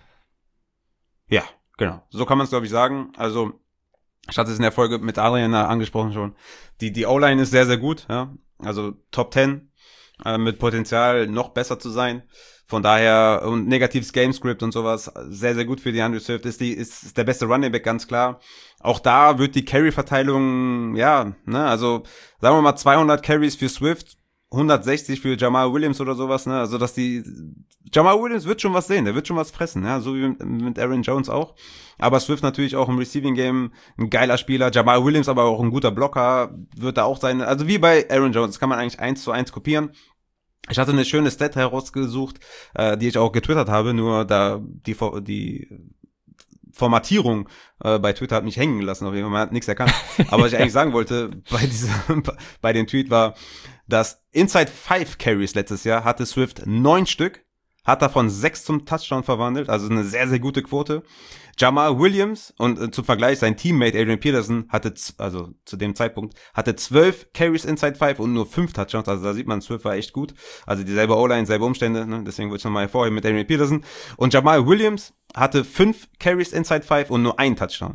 Ja, genau. So kann man es, glaube ich, sagen. Also, ich hatte es in der Folge mit Adrian angesprochen schon. Die O-Line ist sehr, sehr gut. Ja? Also Top 10 mit Potenzial, noch besser zu sein. Von daher, und negatives Gamescript und sowas, sehr, sehr gut für die Andrew Swift. Ist der beste Running Back, ganz klar. Auch da wird die Carry-Verteilung, also sagen wir mal 200 Carries für Swift, 160 für Jamal Williams oder sowas, ne? Also Jamal Williams wird schon was sehen, der wird schon was fressen, ja, so wie mit Aaron Jones auch. Aber Swift natürlich auch im Receiving Game ein geiler Spieler, Jamal Williams aber auch ein guter Blocker, wird da auch sein, also wie bei Aaron Jones, das kann man eigentlich 1:1 kopieren. Ich hatte eine schöne Stat herausgesucht, die ich auch getwittert habe, nur da die Formatierung bei Twitter hat mich hängen gelassen, auf jeden Fall, man hat nichts erkannt. Aber was ich eigentlich sagen wollte bei dem Tweet war, dass Inside 5 Carries letztes Jahr hatte Swift 9 Stück, hat davon 6 zum Touchdown verwandelt, also eine sehr, sehr gute Quote. Jamal Williams und zum Vergleich sein Teammate Adrian Peterson zu dem Zeitpunkt hatte 12 Carries Inside 5 und nur 5 Touchdowns, also da sieht man, Swift war echt gut, also dieselbe O-Line, selbe Umstände, ne? Deswegen wollte ich nochmal hervorheben mit Adrian Peterson. Und Jamal Williams hatte 5 Carries Inside 5 und nur 1 Touchdown.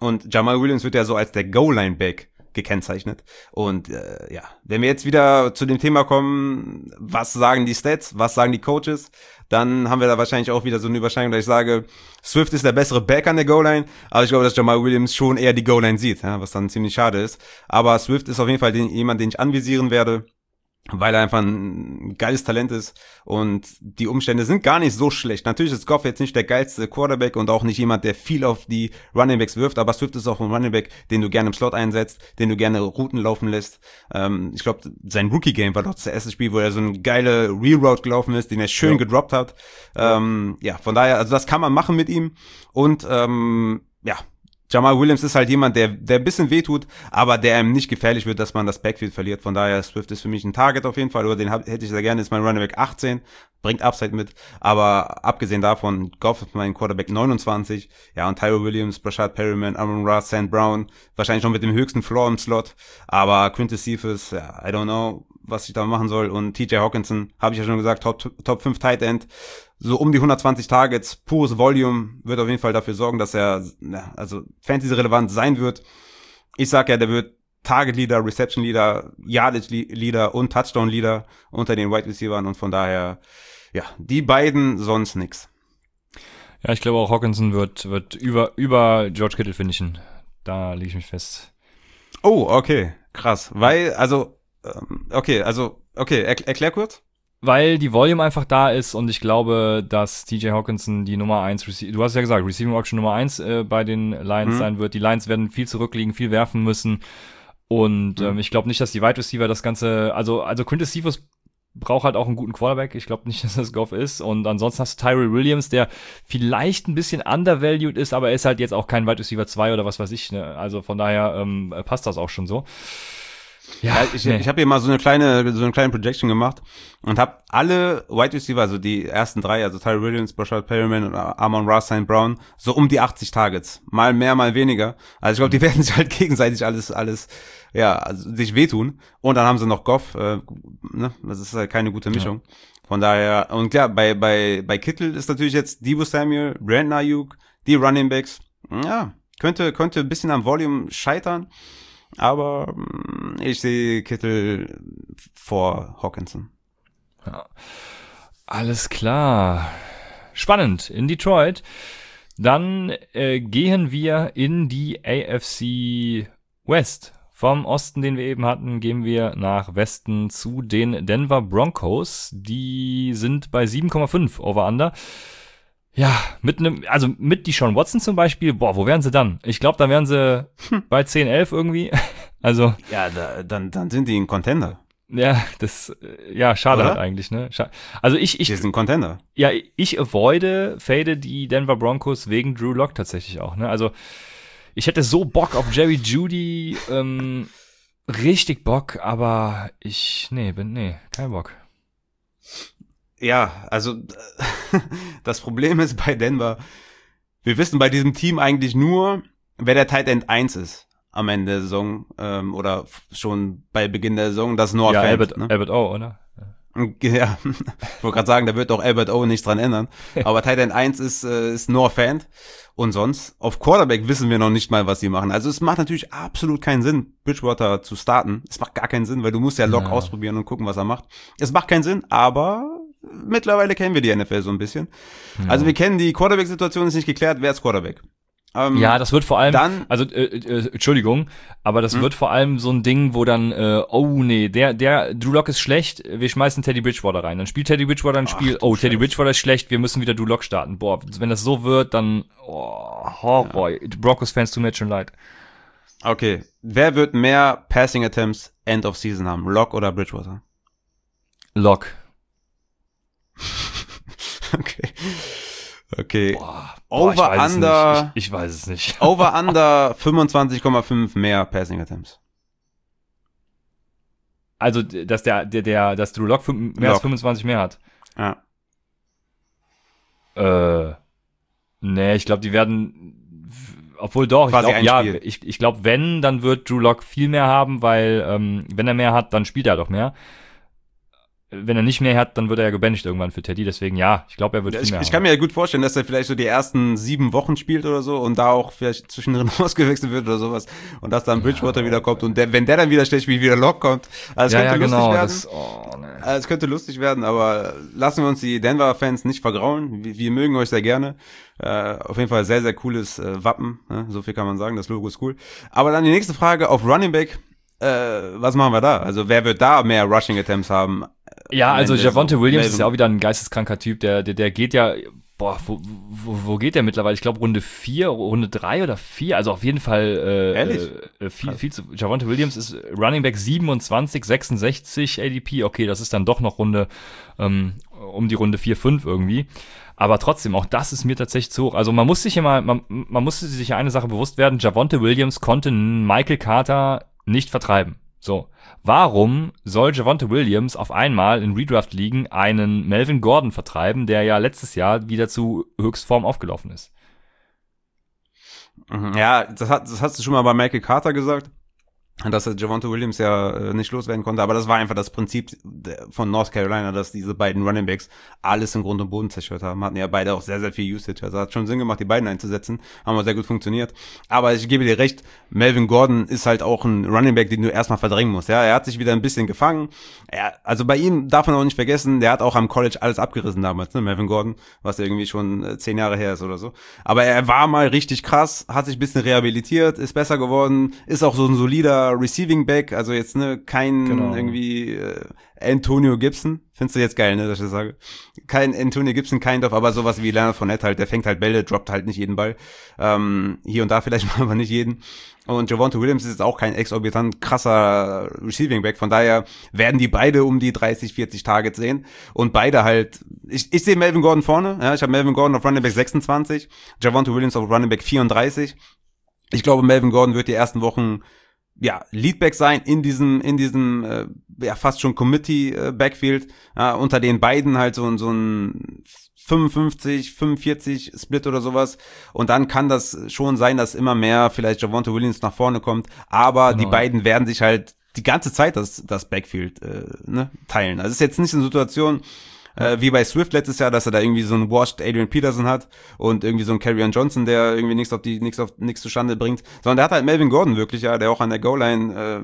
Und Jamal Williams wird ja so als der Goal-Line-Back gekennzeichnet. Und wenn wir jetzt wieder zu dem Thema kommen, was sagen die Stats, was sagen die Coaches, dann haben wir da wahrscheinlich auch wieder so eine Überschneidung, dass ich sage, Swift ist der bessere Back an der Goal-Line, aber ich glaube, dass Jamal Williams schon eher die Goal-Line sieht, ja, was dann ziemlich schade ist. Aber Swift ist auf jeden Fall jemand, den ich anvisieren werde, weil er einfach ein geiles Talent ist und die Umstände sind gar nicht so schlecht. Natürlich ist Goff jetzt nicht der geilste Quarterback und auch nicht jemand, der viel auf die Runningbacks wirft, aber Swift ist auch ein Runningback, den du gerne im Slot einsetzt, den du gerne Routen laufen lässt. Ich glaube, sein Rookie-Game war doch das erste Spiel, wo er so eine geile Reroute gelaufen ist, den er schön gedroppt hat. Von daher, also das kann man machen mit ihm und Jamal Williams ist halt jemand, der ein bisschen wehtut, aber der ihm nicht gefährlich wird, dass man das Backfield verliert. Von daher, Swift ist für mich ein Target auf jeden Fall, oder den hätte ich sehr gerne, ist mein Running Back 18, bringt Upside mit, aber abgesehen davon, Goff ist mein Quarterback 29, ja, und Tyrell Williams, Brashad Perriman, Amon-Ra, St. Brown, wahrscheinlich noch mit dem höchsten Floor im Slot, aber Quintus Cephas, ja, I don't know, was ich da machen soll, und TJ Hawkinson, habe ich ja schon gesagt, Top 5 Tight End, so um die 120 Targets, pures Volume, wird auf jeden Fall dafür sorgen, dass er, Fantasy-relevant sein wird. Ich sag ja, der wird Target Leader, Reception Leader, Yardage Leader und Touchdown Leader unter den Wide Receivers und von daher, ja, die beiden sonst nix. Ja, ich glaube auch Hawkinson wird über George Kittle finishen. Da lege ich mich fest. Oh, okay, krass, weil, erklär kurz. Weil die Volume einfach da ist und ich glaube, dass TJ Hawkinson die Nummer 1, du hast ja gesagt, Receiving Option Nummer 1 bei den Lions sein wird. Die Lions werden viel zurückliegen, viel werfen müssen und ich glaube nicht, dass die Wide Receiver das Ganze, also Quintus Cephas braucht halt auch einen guten Quarterback. Ich glaube nicht, dass das Goff ist und ansonsten hast du Tyrell Williams, der vielleicht ein bisschen undervalued ist, aber er ist halt jetzt auch kein Wide Receiver 2 oder was weiß ich, ne? Also von daher passt das auch schon so. Ja, ich habe hier mal so eine kleine Projection gemacht und habe alle Wide Receiver, also die ersten 3, also Tyrell Williams, Brashad Perriman und Amon-Ra St. Brown, so um die 80 Targets. Mal mehr, mal weniger. Also ich glaube, die werden sich halt gegenseitig alles, also sich wehtun. Und dann haben sie noch Goff, das ist halt keine gute Mischung. Ja. Von daher, und ja, bei Kittle ist natürlich jetzt Deebo Samuel, Brandon Ayuk, die Running Backs, ja, könnte ein bisschen am Volume scheitern. Aber ich sehe Kittle vor Hawkinson. Ja. Alles klar. Spannend. In Detroit. Dann gehen wir in die AFC West. Vom Osten, den wir eben hatten, gehen wir nach Westen zu den Denver Broncos. Die sind bei 7,5 Over-Under. Ja, mit Deshaun Watson zum Beispiel, wo wären sie dann? Ich glaube, da wären sie bei 10, 11 irgendwie. Also. Ja, dann sind die ein Contender. Ja, schade halt eigentlich, ne? Also die sind ein Contender. Ja, ich fade die Denver Broncos wegen Drew Lock tatsächlich auch, ne? Also, ich hätte so Bock auf Jerry Jeudy, richtig Bock, aber kein Bock. Ja, also das Problem ist bei Denver, wir wissen bei diesem Team eigentlich nur, wer der Tight End 1 ist am Ende der Saison oder schon bei Beginn der Saison, das ist Noah Fant. Albert O, oder? Ja, ich wollte gerade sagen, da wird auch Albert O nichts dran ändern, aber Tight End 1 ist Noah Fant und sonst auf Quarterback wissen wir noch nicht mal, was sie machen. Also es macht natürlich absolut keinen Sinn, Bridgewater zu starten. Es macht gar keinen Sinn, weil du musst ja Lock ausprobieren und gucken, was er macht. Es macht keinen Sinn, aber mittlerweile kennen wir die NFL so ein bisschen. Ja. Also wir kennen die Quarterback-Situation, ist nicht geklärt, wer ist Quarterback. Ja, das wird vor allem, Entschuldigung, aber das wird vor allem so ein Ding, wo dann, der Drew Lock ist schlecht, wir schmeißen Teddy Bridgewater rein. Dann spielt Teddy Bridgewater ein Spiel, Teddy Bridgewater ist schlecht, wir müssen wieder Drew Lock starten. Boah, wenn das so wird, dann, Horror. Ja. Broncos-Fans tun mir jetzt schon leid. Okay, wer wird mehr Passing Attempts End of Season haben, Lock oder Bridgewater? Lock. Okay. Over-Under. Ich weiß es nicht. Over-Under 25,5 mehr Passing Attempts. Also, dass dass Drew Lock mehr als 25 mehr hat. Ja. Ich glaube, die werden, obwohl doch, ich glaube, wenn, dann wird Drew Lock viel mehr haben, weil, wenn er mehr hat, dann spielt er doch mehr. wenn er nicht mehr hat, dann wird er ja gebencht irgendwann für Teddy. Deswegen ja, ich glaube, er wird viel mehr Ich kann mir ja gut vorstellen, dass er vielleicht so die ersten 7 Wochen spielt oder so und da auch vielleicht zwischendrin ausgewechselt wird oder sowas und dass dann Bridgewater wieder kommt und wenn der dann wieder schlecht spielt, wieder Lock kommt. Also es könnte lustig werden. Es könnte lustig werden, aber lassen wir uns die Denver-Fans nicht vergraulen. Wir mögen euch sehr gerne. Auf jeden Fall sehr, sehr cooles Wappen. Ne? So viel kann man sagen. Das Logo ist cool. Aber dann die nächste Frage auf Running Back. Was machen wir da? Also wer wird da mehr Rushing Attempts haben? Ja, also Javonte Williams ist ja auch wieder ein geisteskranker Typ, der geht ja, wo geht der mittlerweile? Ich glaube Runde 4, Runde 3 oder 4, also auf jeden Fall viel zu. Javonte Williams ist Running Back 27, 66 ADP, okay, das ist dann doch noch Runde, um die Runde 4, 5 irgendwie. Aber trotzdem, auch das ist mir tatsächlich zu hoch. Also man musste sich ja eine Sache bewusst werden, Javonte Williams konnte Michael Carter nicht vertreiben. So, warum soll Javonte Williams auf einmal in Redraft-Ligen einen Melvin Gordon vertreiben, der ja letztes Jahr wieder zu Höchstform aufgelaufen ist? Ja, das hast du schon mal bei Michael Carter gesagt, dass Javonte Williams ja nicht loswerden konnte, aber das war einfach das Prinzip von North Carolina, dass diese beiden Running Backs alles in Grund und Boden zerstört haben. Hatten ja beide auch sehr, sehr viel Usage, also hat schon Sinn gemacht, die beiden einzusetzen, haben auch sehr gut funktioniert. Aber ich gebe dir recht, Melvin Gordon ist halt auch ein Running Back, den du erstmal verdrängen musst. Ja, er hat sich wieder ein bisschen gefangen. Also bei ihm darf man auch nicht vergessen, der hat auch am College alles abgerissen damals, ne, Melvin Gordon, was irgendwie schon 10 Jahre her ist oder so. Aber er war mal richtig krass, hat sich ein bisschen rehabilitiert, ist besser geworden, ist auch so ein solider Receiving Back, also jetzt kein irgendwie Antonio Gibson, findest du jetzt geil, ne, dass ich das sage? Kein Antonio Gibson, aber sowas wie Leonard Fournette halt, der fängt halt Bälle, droppt halt nicht jeden Ball, hier und da vielleicht mal, aber nicht jeden. Und Javonte Williams ist jetzt auch kein exorbitant krasser Receiving Back, von daher werden die beide um die 30, 40 Targets sehen und beide halt, ich sehe Melvin Gordon vorne, ja, ich habe Melvin Gordon auf Running Back 26, Javonte Williams auf Running Back 34. Ich glaube, Melvin Gordon wird die ersten Wochen Leadback sein in diesem fast schon Committee-Backfield, unter den beiden halt so ein 55, 45 Split oder sowas und dann kann das schon sein, dass immer mehr vielleicht Javonte Williams nach vorne kommt, aber die beiden werden sich halt die ganze Zeit das Backfield teilen. Also es ist jetzt nicht eine Situation wie bei Swift letztes Jahr, dass er da irgendwie so einen washed Adrian Peterson hat und irgendwie so einen Kerryon Johnson, der irgendwie nichts zustande bringt, sondern der hat halt Melvin Gordon wirklich, ja, der auch an der Goal-Line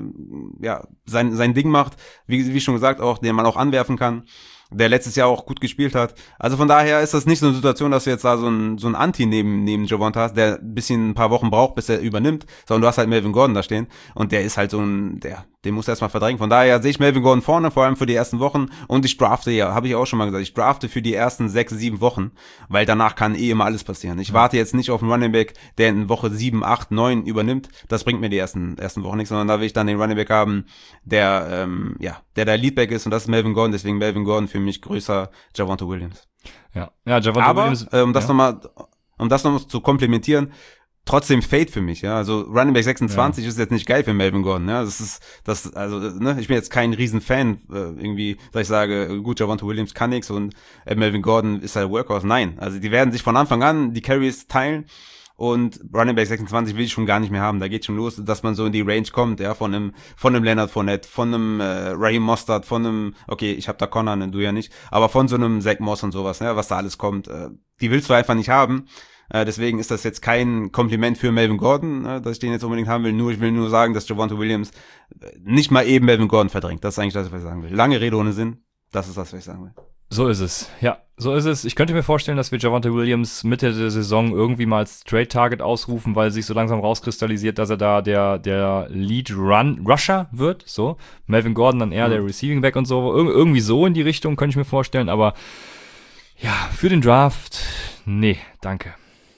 sein Ding macht, wie schon gesagt auch, den man auch anwerfen kann, der letztes Jahr auch gut gespielt hat. Also von daher ist das nicht so eine Situation, dass du jetzt da so ein Anti neben Javonte hast, der ein paar Wochen braucht, bis er übernimmt, sondern du hast halt Melvin Gordon da stehen und der ist halt den musst du erstmal verdrängen. Von daher sehe ich Melvin Gordon vorne, vor allem für die ersten Wochen und ich drafte, habe ich auch schon mal gesagt, ich drafte für die ersten 6, 7 Wochen, weil danach kann immer alles passieren. Ich warte jetzt nicht auf einen Running Back, der in Woche 7, 8, 9 übernimmt, das bringt mir die ersten Wochen nichts, sondern da will ich dann den Running Back haben, der Leadback ist und das ist Melvin Gordon, deswegen Melvin Gordon für mich größer Javonte Williams. Ja, Javonte Williams. Um das nochmal zu komplementieren, trotzdem Fade für mich, ja. Also Running Back 26 ist jetzt nicht geil für Melvin Gordon, ja. Ich bin jetzt kein Riesenfan, irgendwie, dass ich sage, gut, Javonte Williams kann nix und Melvin Gordon ist halt Workhorse. Nein, also die werden sich von Anfang an die Carries teilen und Running Back 26 will ich schon gar nicht mehr haben. Da geht schon los, dass man so in die Range kommt, ja, von einem Leonard Fournette, von einem Raheem Mostert, von einem, okay, ich habe da Conner, du ja nicht, aber von so einem Zach Moss und sowas, ja, was da alles kommt, die willst du einfach nicht haben. Deswegen ist das jetzt kein Kompliment für Melvin Gordon, dass ich den jetzt unbedingt haben will. Ich will nur sagen, dass Javonte Williams nicht mal eben Melvin Gordon verdrängt. Das ist eigentlich das, was ich sagen will. Lange Rede ohne Sinn. Das ist das, was ich sagen will. So ist es. Ja, so ist es. Ich könnte mir vorstellen, dass wir Javonte Williams Mitte der Saison irgendwie mal als Trade-Target ausrufen, weil sich so langsam rauskristallisiert, dass er da der Lead-Rusher wird. So. Melvin Gordon dann eher der Receiving Back und so. Irgendwie so in die Richtung könnte ich mir vorstellen. Aber ja, für den Draft, nee, danke.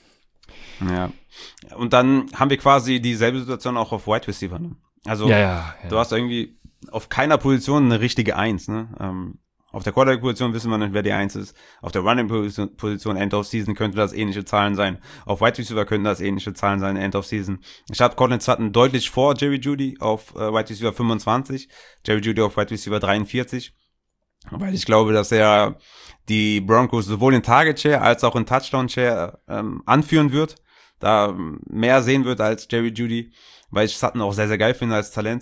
Ja. Und dann haben wir quasi dieselbe Situation auch auf Wide Receiver, ne? Also, du hast irgendwie auf keiner Position eine richtige 1, ne? Auf der Quarterback-Position wissen wir nicht, wer die 1 ist. Auf der Running-Position End of Season könnte das ähnliche Zahlen sein. Auf Wide Receiver könnten das ähnliche Zahlen sein, End of Season. Ich habe Cortland Sutton deutlich vor Jerry Jeudy auf Wide Receiver 25, Jerry Jeudy auf Wide Receiver 43. Weil ich glaube, dass er die Broncos sowohl in Target Share als auch in Touchdown Share anführen wird. Da mehr sehen wird als Jerry Jeudy, weil ich Sutton auch sehr, sehr geil finde als Talent.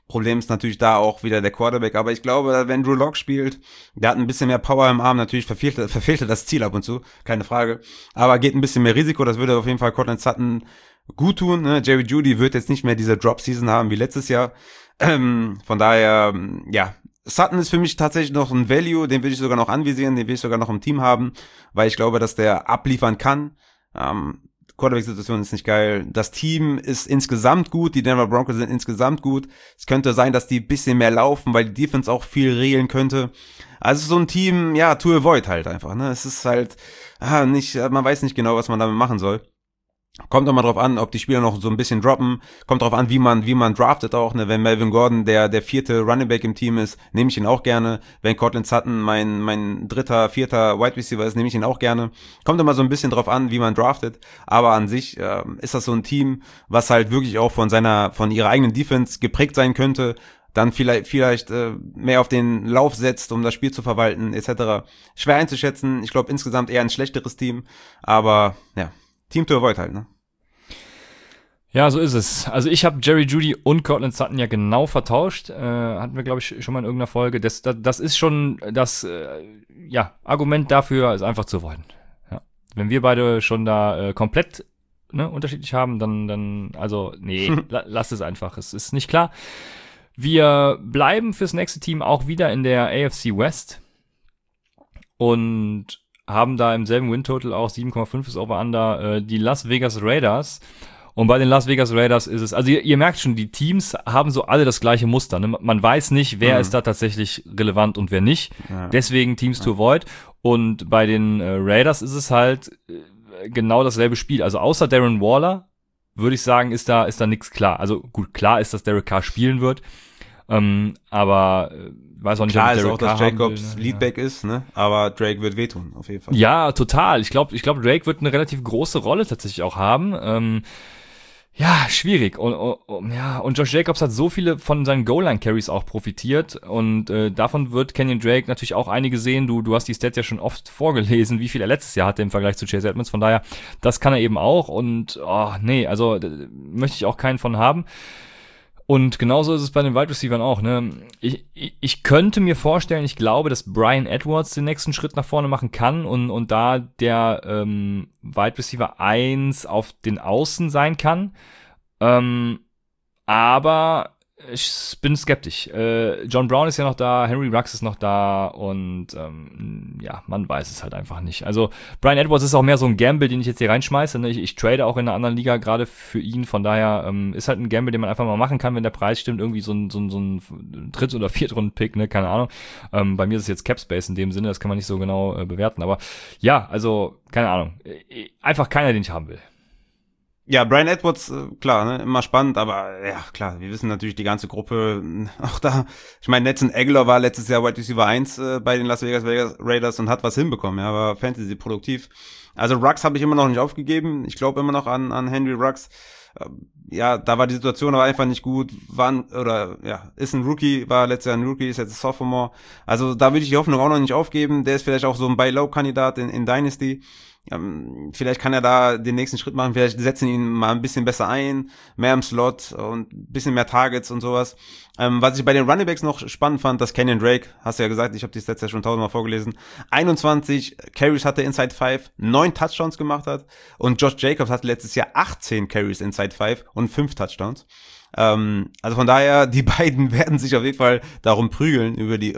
Problem ist natürlich da auch wieder der Quarterback, aber ich glaube, wenn Drew Lock spielt, der hat ein bisschen mehr Power im Arm, natürlich verfehlt er das Ziel ab und zu, keine Frage, aber geht ein bisschen mehr Risiko, das würde auf jeden Fall Cortland Sutton gut tun, ne? Jerry Jeudy wird jetzt nicht mehr diese Drop-Season haben wie letztes Jahr, von daher, ja, Sutton ist für mich tatsächlich noch ein Value, den will ich sogar noch anvisieren, den will ich sogar noch im Team haben, weil ich glaube, dass der abliefern kann. Quarterback-Situation ist nicht geil. Das Team ist insgesamt gut, die Denver Broncos sind insgesamt gut. Es könnte sein, dass die ein bisschen mehr laufen, weil die Defense auch viel regeln könnte. Also so ein Team, ja, to avoid halt einfach, ne? Es ist halt nicht, man weiß nicht genau, was man damit machen soll. Kommt auch mal drauf an, ob die Spieler noch so ein bisschen droppen. Kommt drauf an, wie man draftet auch, ne? Wenn Melvin Gordon der 4. Running Back im Team ist, nehme ich ihn auch gerne. Wenn Cortland Sutton mein 3., 4. Wide Receiver ist, nehme ich ihn auch gerne. Kommt immer so ein bisschen drauf an, wie man draftet. Aber an sich ist das so ein Team, was halt wirklich auch von ihrer eigenen Defense geprägt sein könnte. Dann vielleicht mehr auf den Lauf setzt, um das Spiel zu verwalten, etc. Schwer einzuschätzen. Ich glaube insgesamt eher ein schlechteres Team. Aber ja, Team to avoid halt, ne? Ja, so ist es. Also ich habe Jerry Jeudy und Cortland Sutton ja genau vertauscht. Hatten wir, glaube ich, schon mal in irgendeiner Folge. Das ist schon das Argument dafür, ist einfach zu avoiden. Ja. Wenn wir beide schon da komplett unterschiedlich haben, dann also nee, lasst es einfach. Es ist nicht klar. Wir bleiben fürs nächste Team auch wieder in der AFC West und haben da im selben Win-Total auch 7,5 ist Over-Under, die Las Vegas Raiders. Und bei den Las Vegas Raiders ist es, also ihr merkt schon, die Teams haben so alle das gleiche Muster. Ne? Man weiß nicht, wer ist da tatsächlich relevant und wer nicht. Ja. Deswegen Teams to avoid. Und bei den Raiders ist es halt genau dasselbe Spiel. Also außer Darren Waller, würde ich sagen, ist da nichts klar. Also gut, klar ist, dass Derek Carr spielen wird. Aber weiß auch nicht, klar ob Derek Carr, dass Jacobs Leadback ist, ne? Aber Drake wird wehtun, auf jeden Fall. Ja, total. Ich glaube, Drake wird eine relativ große Rolle tatsächlich auch haben. Ja, schwierig. Und Josh Jacobs hat so viele von seinen Goal-Line-Carries auch profitiert und davon wird Kenyon Drake natürlich auch einige sehen. Du hast die Stats ja schon oft vorgelesen, wie viel er letztes Jahr hatte im Vergleich zu Chase Edmonds. Von daher, das kann er eben auch und also möchte ich auch keinen von haben. Und genauso ist es bei den Wide Receivers auch, ne? Ich könnte mir vorstellen, ich glaube, dass Bryan Edwards den nächsten Schritt nach vorne machen kann und da der Wide Receiver 1 auf den Außen sein kann. Aber ich bin skeptisch. John Brown ist ja noch da, Henry Ruggs ist noch da und man weiß es halt einfach nicht. Also Bryan Edwards ist auch mehr so ein Gamble, den ich jetzt hier reinschmeiße. Ne? Ich trade auch in einer anderen Liga gerade für ihn, von daher ist halt ein Gamble, den man einfach mal machen kann, wenn der Preis stimmt, irgendwie so ein Dritt- oder Viertrunden-Pick, ne, keine Ahnung. Bei mir ist es jetzt Capspace in dem Sinne, das kann man nicht so genau bewerten, aber ja, also keine Ahnung. Einfach keiner, den ich haben will. Ja, Bryan Edwards, klar, ne, immer spannend, aber ja, klar, wir wissen natürlich die ganze Gruppe, auch da, ich meine, Nelson Aguilar war letztes Jahr Wide Receiver 1 bei den Las Vegas Raiders und hat was hinbekommen, ja, war Fantasy produktiv. Also Ruggs habe ich immer noch nicht aufgegeben, ich glaube immer noch an Henry Ruggs. Ja, da war die Situation aber einfach nicht gut, ist ein Rookie, war letztes Jahr ein Rookie, ist jetzt ein Sophomore, also da würde ich die Hoffnung auch noch nicht aufgeben, der ist vielleicht auch so ein Buy-Low-Kandidat in Dynasty. Vielleicht kann er da den nächsten Schritt machen, vielleicht setzen ihn mal ein bisschen besser ein, mehr im Slot und ein bisschen mehr Targets und sowas. Was ich bei den Runningbacks noch spannend fand, dass Kenyon Drake, hast du ja gesagt, ich habe die Stats ja schon 1000-mal vorgelesen, 21 Carries hatte Inside 5, 9 Touchdowns gemacht hat und Josh Jacobs hatte letztes Jahr 18 Carries Inside 5 und 5 Touchdowns. Also von daher, die beiden werden sich auf jeden Fall darum prügeln,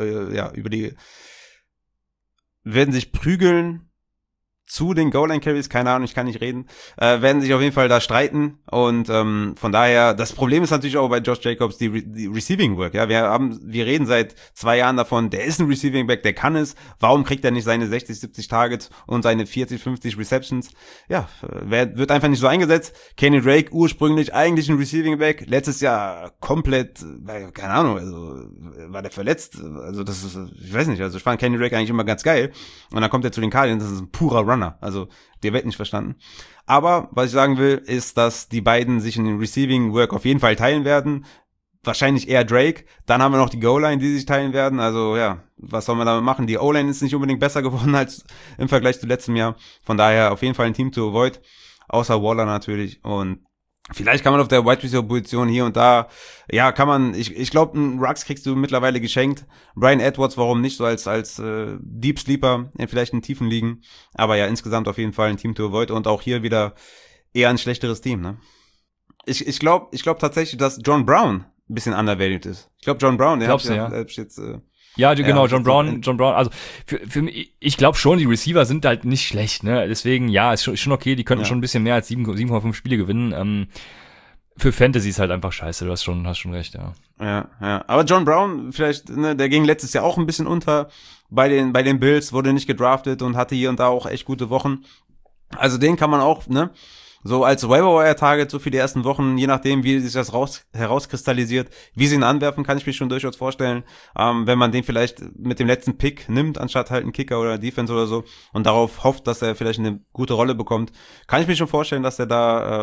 werden sich prügeln zu den Goal-Line-Carries, keine Ahnung, ich kann nicht reden, werden sich auf jeden Fall da streiten und von daher, das Problem ist natürlich auch bei Josh Jacobs die Receiving Work, ja, wir reden seit 2 Jahren davon, der ist ein Receiving Back, der kann es, warum kriegt er nicht seine 60, 70 Targets und seine 40, 50 Receptions, ja, wird einfach nicht so eingesetzt. Kenny Drake, ursprünglich eigentlich ein Receiving Back, letztes Jahr komplett, keine Ahnung, also war der verletzt, also das ist, ich weiß nicht, also ich fand Kenny Drake eigentlich immer ganz geil und dann kommt er zu den Cardinals, das ist ein purer Runner. Also, der wird nicht verstanden. Aber, was ich sagen will, ist, dass die beiden sich in den Receiving Work auf jeden Fall teilen werden. Wahrscheinlich eher Drake. Dann haben wir noch die Goal-Line, die sich teilen werden. Also, ja, was soll man damit machen? Die O-Line ist nicht unbedingt besser geworden als im Vergleich zu letztem Jahr. Von daher auf jeden Fall ein Team to avoid. Außer Waller natürlich. Und Vielleicht kann man auf der Wide Receiver Position hier und da, ja, kann man, ich glaube, einen Ruggs kriegst du mittlerweile geschenkt. Brian Edwards, warum nicht, so als Deep Sleeper in vielleicht in tiefen Ligen. Aber ja, insgesamt auf jeden Fall ein Team to avoid und auch hier wieder eher ein schlechteres Team, ne? Ich glaube tatsächlich, dass John Brown ein bisschen undervalued ist. Ich glaube, John Brown, der hat jetzt ja, genau, John Brown, also für mich, ich glaube schon, die Receiver sind halt nicht schlecht, ne? Deswegen, ja, ist schon okay, die könnten schon ein bisschen mehr als 7,5 Spiele gewinnen. Für Fantasy ist halt einfach scheiße, du hast schon recht, ja. Ja. Aber John Brown, vielleicht, ne, der ging letztes Jahr auch ein bisschen unter bei den Bills, wurde nicht gedraftet und hatte hier und da auch echt gute Wochen. Also den kann man auch, ne, so als Waiver-Wire-Target, so für die ersten Wochen, je nachdem, wie sich das herauskristallisiert, wie sie ihn anwerfen, kann ich mir schon durchaus vorstellen, wenn man den vielleicht mit dem letzten Pick nimmt, anstatt halt einen Kicker oder Defense oder so, und darauf hofft, dass er vielleicht eine gute Rolle bekommt, kann ich mir schon vorstellen, dass er da,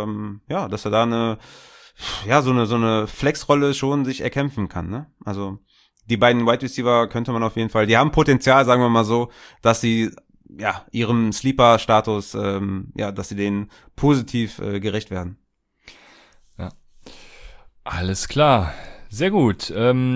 so eine Flex-Rolle schon sich erkämpfen kann, ne? Also, die beiden Wide Receiver könnte man auf jeden Fall, die haben Potenzial, sagen wir mal so, dass sie ihrem Sleeper-Status, dass sie denen positiv gerecht werden. Ja. Alles klar. Sehr gut.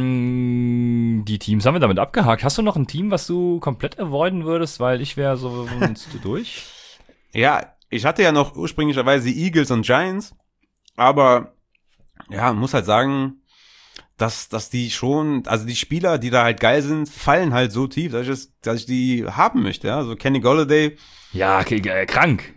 Die Teams haben wir damit abgehakt. Hast du noch ein Team, was du komplett avoiden würdest? Weil ich wäre so durch. Ja, ich hatte ja noch ursprünglicherweise die Eagles und Giants, aber ja, muss halt sagen, dass die schon, also die Spieler, die da halt geil sind, fallen halt so tief, dass ich die haben möchte, ja. Also Kenny Golladay. Ja, okay, krank.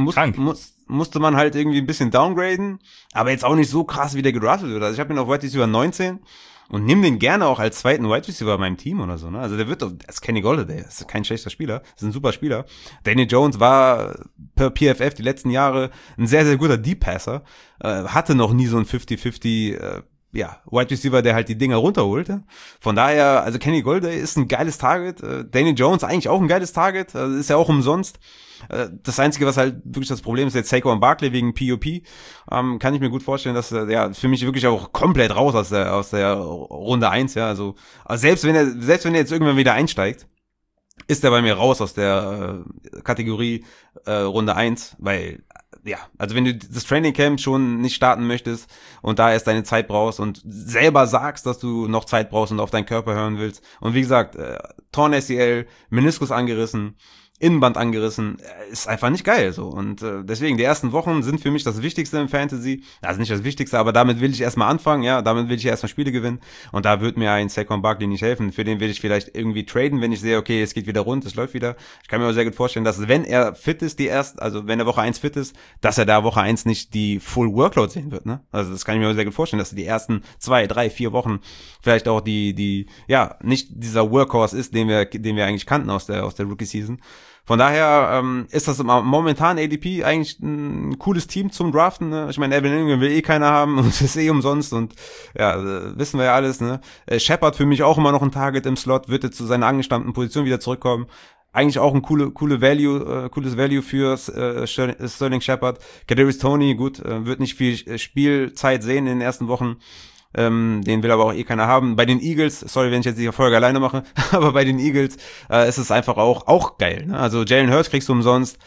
Musste man halt irgendwie ein bisschen downgraden, aber jetzt auch nicht so krass, wie der gedraftet wird. Also ich habe ihn auf Wide Receiver 19 und nehme den gerne auch als zweiten Wide Receiver in meinem Team oder so, ne. Also das ist Kenny Golladay, das ist kein schlechter Spieler, das ist ein super Spieler. Daniel Jones war per PFF die letzten Jahre ein sehr, sehr guter Deep Passer, hatte noch nie so ein 50-50, Wide Receiver, der halt die Dinger runterholt. Von daher, also Kenny Golladay ist ein geiles Target. Daniel Jones eigentlich auch ein geiles Target. Ist ja auch umsonst. Das Einzige, was halt wirklich das Problem ist, jetzt Saquon Barkley wegen POP, kann ich mir gut vorstellen, dass für mich wirklich auch komplett raus aus der Runde 1, ja. Also selbst wenn er jetzt irgendwann wieder einsteigt, ist er bei mir raus aus der Kategorie Runde 1, weil also wenn du das Training Camp schon nicht starten möchtest und da erst deine Zeit brauchst und selber sagst, dass du noch Zeit brauchst und auf deinen Körper hören willst und wie gesagt, Torn ACL, Meniskus angerissen, Innenband angerissen, ist einfach nicht geil so. Und deswegen, die ersten Wochen sind für mich das Wichtigste im Fantasy. Also nicht das Wichtigste, aber damit will ich erstmal anfangen, ja, damit will ich erstmal Spiele gewinnen. Und da wird mir ein Saquon Barkley nicht helfen. Für den will ich vielleicht irgendwie traden, wenn ich sehe, okay, es geht wieder rund, es läuft wieder. Ich kann mir aber sehr gut vorstellen, dass wenn er fit ist, also wenn er Woche 1 fit ist, dass er da Woche 1 nicht die Full Workload sehen wird, ne? Also das kann ich mir sehr gut vorstellen, dass er die ersten 2, 3, 4 Wochen vielleicht auch nicht dieser Workhorse ist, den wir eigentlich kannten aus der Rookie-Season. Von daher ist das momentan ADP eigentlich ein cooles Team zum Draften, ne? Ich meine, Evan Ingram will keiner haben und es ist umsonst und wissen wir ja alles, ne? Shepard für mich auch immer noch ein Target im Slot, wird jetzt zu seiner angestammten Position wieder zurückkommen. Eigentlich auch ein cooles Value für Sterling Shepard. Kadarius Toney, gut, wird nicht viel Spielzeit sehen in den ersten Wochen. Den will aber auch keiner haben. Bei den Eagles, sorry, wenn ich jetzt die Folge alleine mache, aber bei den Eagles ist es einfach auch geil, ne? Also Jalen Hurts kriegst du umsonst.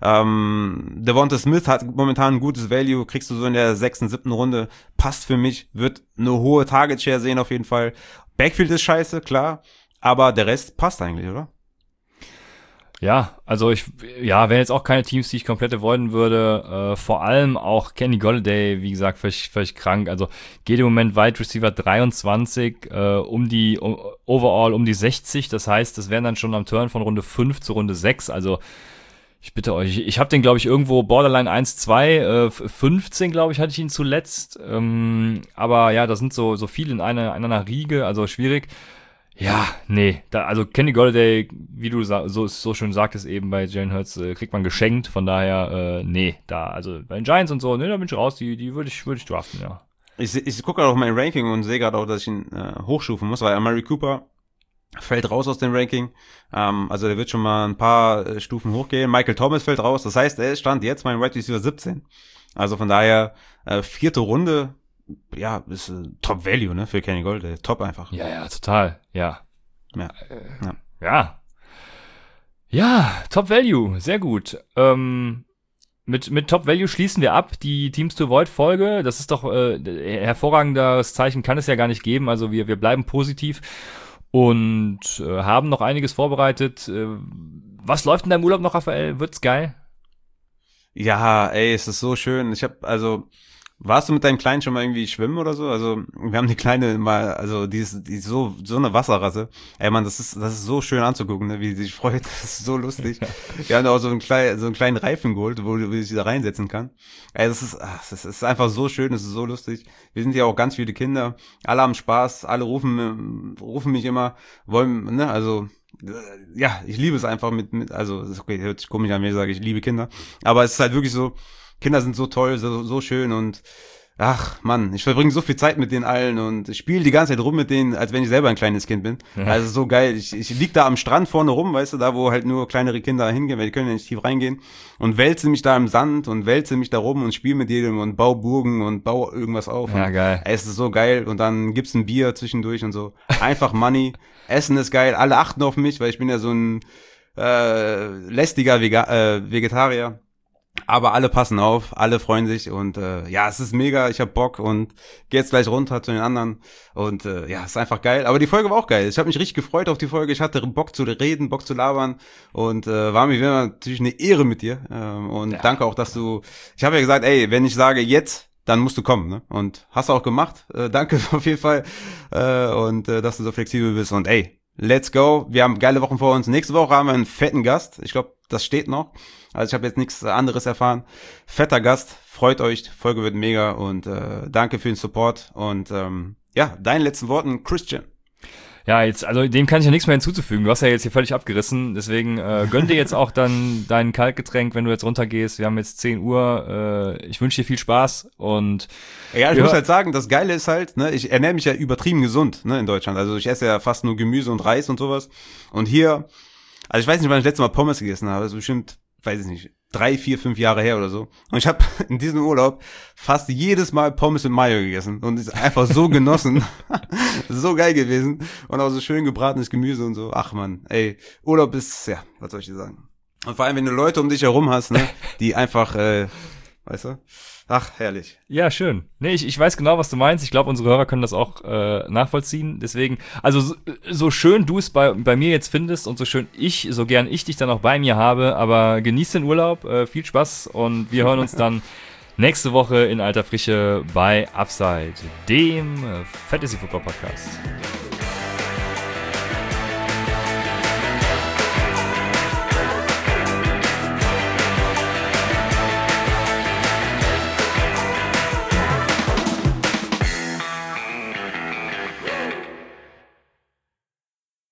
Devonta Smith hat momentan ein gutes Value, kriegst du so in der 6., 7. Runde. Passt für mich, wird eine hohe Target Share sehen auf jeden Fall. Backfield ist scheiße, klar, aber der Rest passt eigentlich, oder? Ja, also wenn jetzt auch keine Teams, die ich komplett avoiden würde, vor allem auch Kenny Golladay, wie gesagt, völlig krank, also geht im Moment Wide Receiver 23, overall um die 60, das heißt, das wären dann schon am Turn von Runde 5 zu Runde 6, also ich bitte euch, ich habe den, glaube ich, irgendwo Borderline 1-2, 15, glaube ich, hatte ich ihn zuletzt, aber ja, das sind so viele in einer Riege, also schwierig. Ja, nee, also Kenny Golladay, wie du so schön sagtest eben bei Jalen Hurts, kriegt man geschenkt, von daher, also bei den Giants und so, da bin ich raus, die würde ich draften, ja. Ich gucke gerade auf mein Ranking und sehe gerade auch, dass ich ihn hochstufen muss, weil Amari Cooper fällt raus aus dem Ranking, also der wird schon mal ein paar Stufen hochgehen. Michael Thomas fällt raus, das heißt, er stand jetzt mein Wide Receiver 17, also von daher 4. Runde, ja, ist Top Value, ne, für Kenny Golladay. Top einfach. Ja, total. Ja. Ja. Ja, Top Value. Sehr gut. Mit Top Value schließen wir ab die Teams to Avoid Folge. Das ist doch hervorragendes Zeichen kann es ja gar nicht geben. Also wir bleiben positiv und haben noch einiges vorbereitet. Was läuft in deinem Urlaub noch, Raphael? Wird's geil? Ja, ey, es ist so schön. Warst du mit deinem Kleinen schon mal irgendwie schwimmen oder so? Also, wir haben die Kleine mal, also, die ist so eine Wasserrasse. Ey, Mann, das ist so schön anzugucken, ne, wie sie sich freut. Das ist so lustig. Wir haben da auch so einen kleinen Reifen geholt, wo sie sich da reinsetzen kann. Ey, das ist einfach so schön, das ist so lustig. Wir sind ja auch ganz viele Kinder. Alle haben Spaß, alle rufen mich immer, wollen, ne, also, ja, ich liebe es einfach also, ist okay, hört sich komisch an, wenn ich sage, ich liebe Kinder. Aber es ist halt wirklich so, Kinder sind so toll, so schön und ach Mann, ich verbringe so viel Zeit mit denen allen und ich spiele die ganze Zeit rum mit denen, als wenn ich selber ein kleines Kind bin. Ja. Also so geil. Ich lieg da am Strand vorne rum, weißt du, da wo halt nur kleinere Kinder hingehen, weil die können ja nicht tief reingehen und wälze mich da im Sand und wälze mich da rum und spiele mit jedem und baue Burgen und baue irgendwas auf. Ja, geil. Es ist so geil und dann gibt's ein Bier zwischendurch und so. Einfach Money. Essen ist geil. Alle achten auf mich, weil ich bin ja so ein lästiger Vegetarier. Aber alle passen auf, alle freuen sich und ja, es ist mega, ich hab Bock und geh jetzt gleich runter zu den anderen und ja, ist einfach geil. Aber die Folge war auch geil. Ich habe mich richtig gefreut auf die Folge. Ich hatte Bock zu reden, Bock zu labern und war mir wieder natürlich eine Ehre mit dir und ja. Danke auch, dass ich habe ja gesagt, ey, wenn ich sage jetzt, dann musst du kommen, ne? Und hast du auch gemacht. Danke auf jeden Fall und dass du so flexibel bist und ey, let's go. Wir haben geile Wochen vor uns. Nächste Woche haben wir einen fetten Gast. Ich glaube, das steht noch. Also ich habe jetzt nichts anderes erfahren. Fetter Gast. Freut euch. Die Folge wird mega. Und danke für den Support. Und ja, deinen letzten Worten, Christian. Ja, also dem kann ich ja nichts mehr hinzuzufügen. Du hast ja jetzt hier völlig abgerissen. Deswegen gönn dir jetzt auch dann dein Kaltgetränk, wenn du jetzt runtergehst. Wir haben jetzt 10 Uhr. Ich wünsche dir viel Spaß. Und ja, ich muss halt sagen, das Geile ist halt, ne, ich ernähre mich ja übertrieben gesund, ne, in Deutschland. Also ich esse ja fast nur Gemüse und Reis und sowas. Und hier, also ich weiß nicht, wann ich das letzte Mal Pommes gegessen habe. Das ist bestimmt, weiß ich nicht, 3, 4, 5 Jahre her oder so. Und ich habe in diesem Urlaub fast jedes Mal Pommes mit Mayo gegessen und ist einfach so genossen. So geil gewesen. Und auch so schön gebratenes Gemüse und so. Ach man, ey, Urlaub ist, ja, was soll ich dir sagen? Und vor allem, wenn du Leute um dich herum hast, ne, die einfach, weißt du? Ach, herrlich. Ja, schön. Nee, ich weiß genau, was du meinst. Ich glaube, unsere Hörer können das auch nachvollziehen. Deswegen, also so schön du es bei mir jetzt findest und so gern ich dich dann auch bei mir habe, aber genieß den Urlaub, viel Spaß und wir hören uns dann nächste Woche in alter Frische bei Upside, dem Fantasy Football Podcast.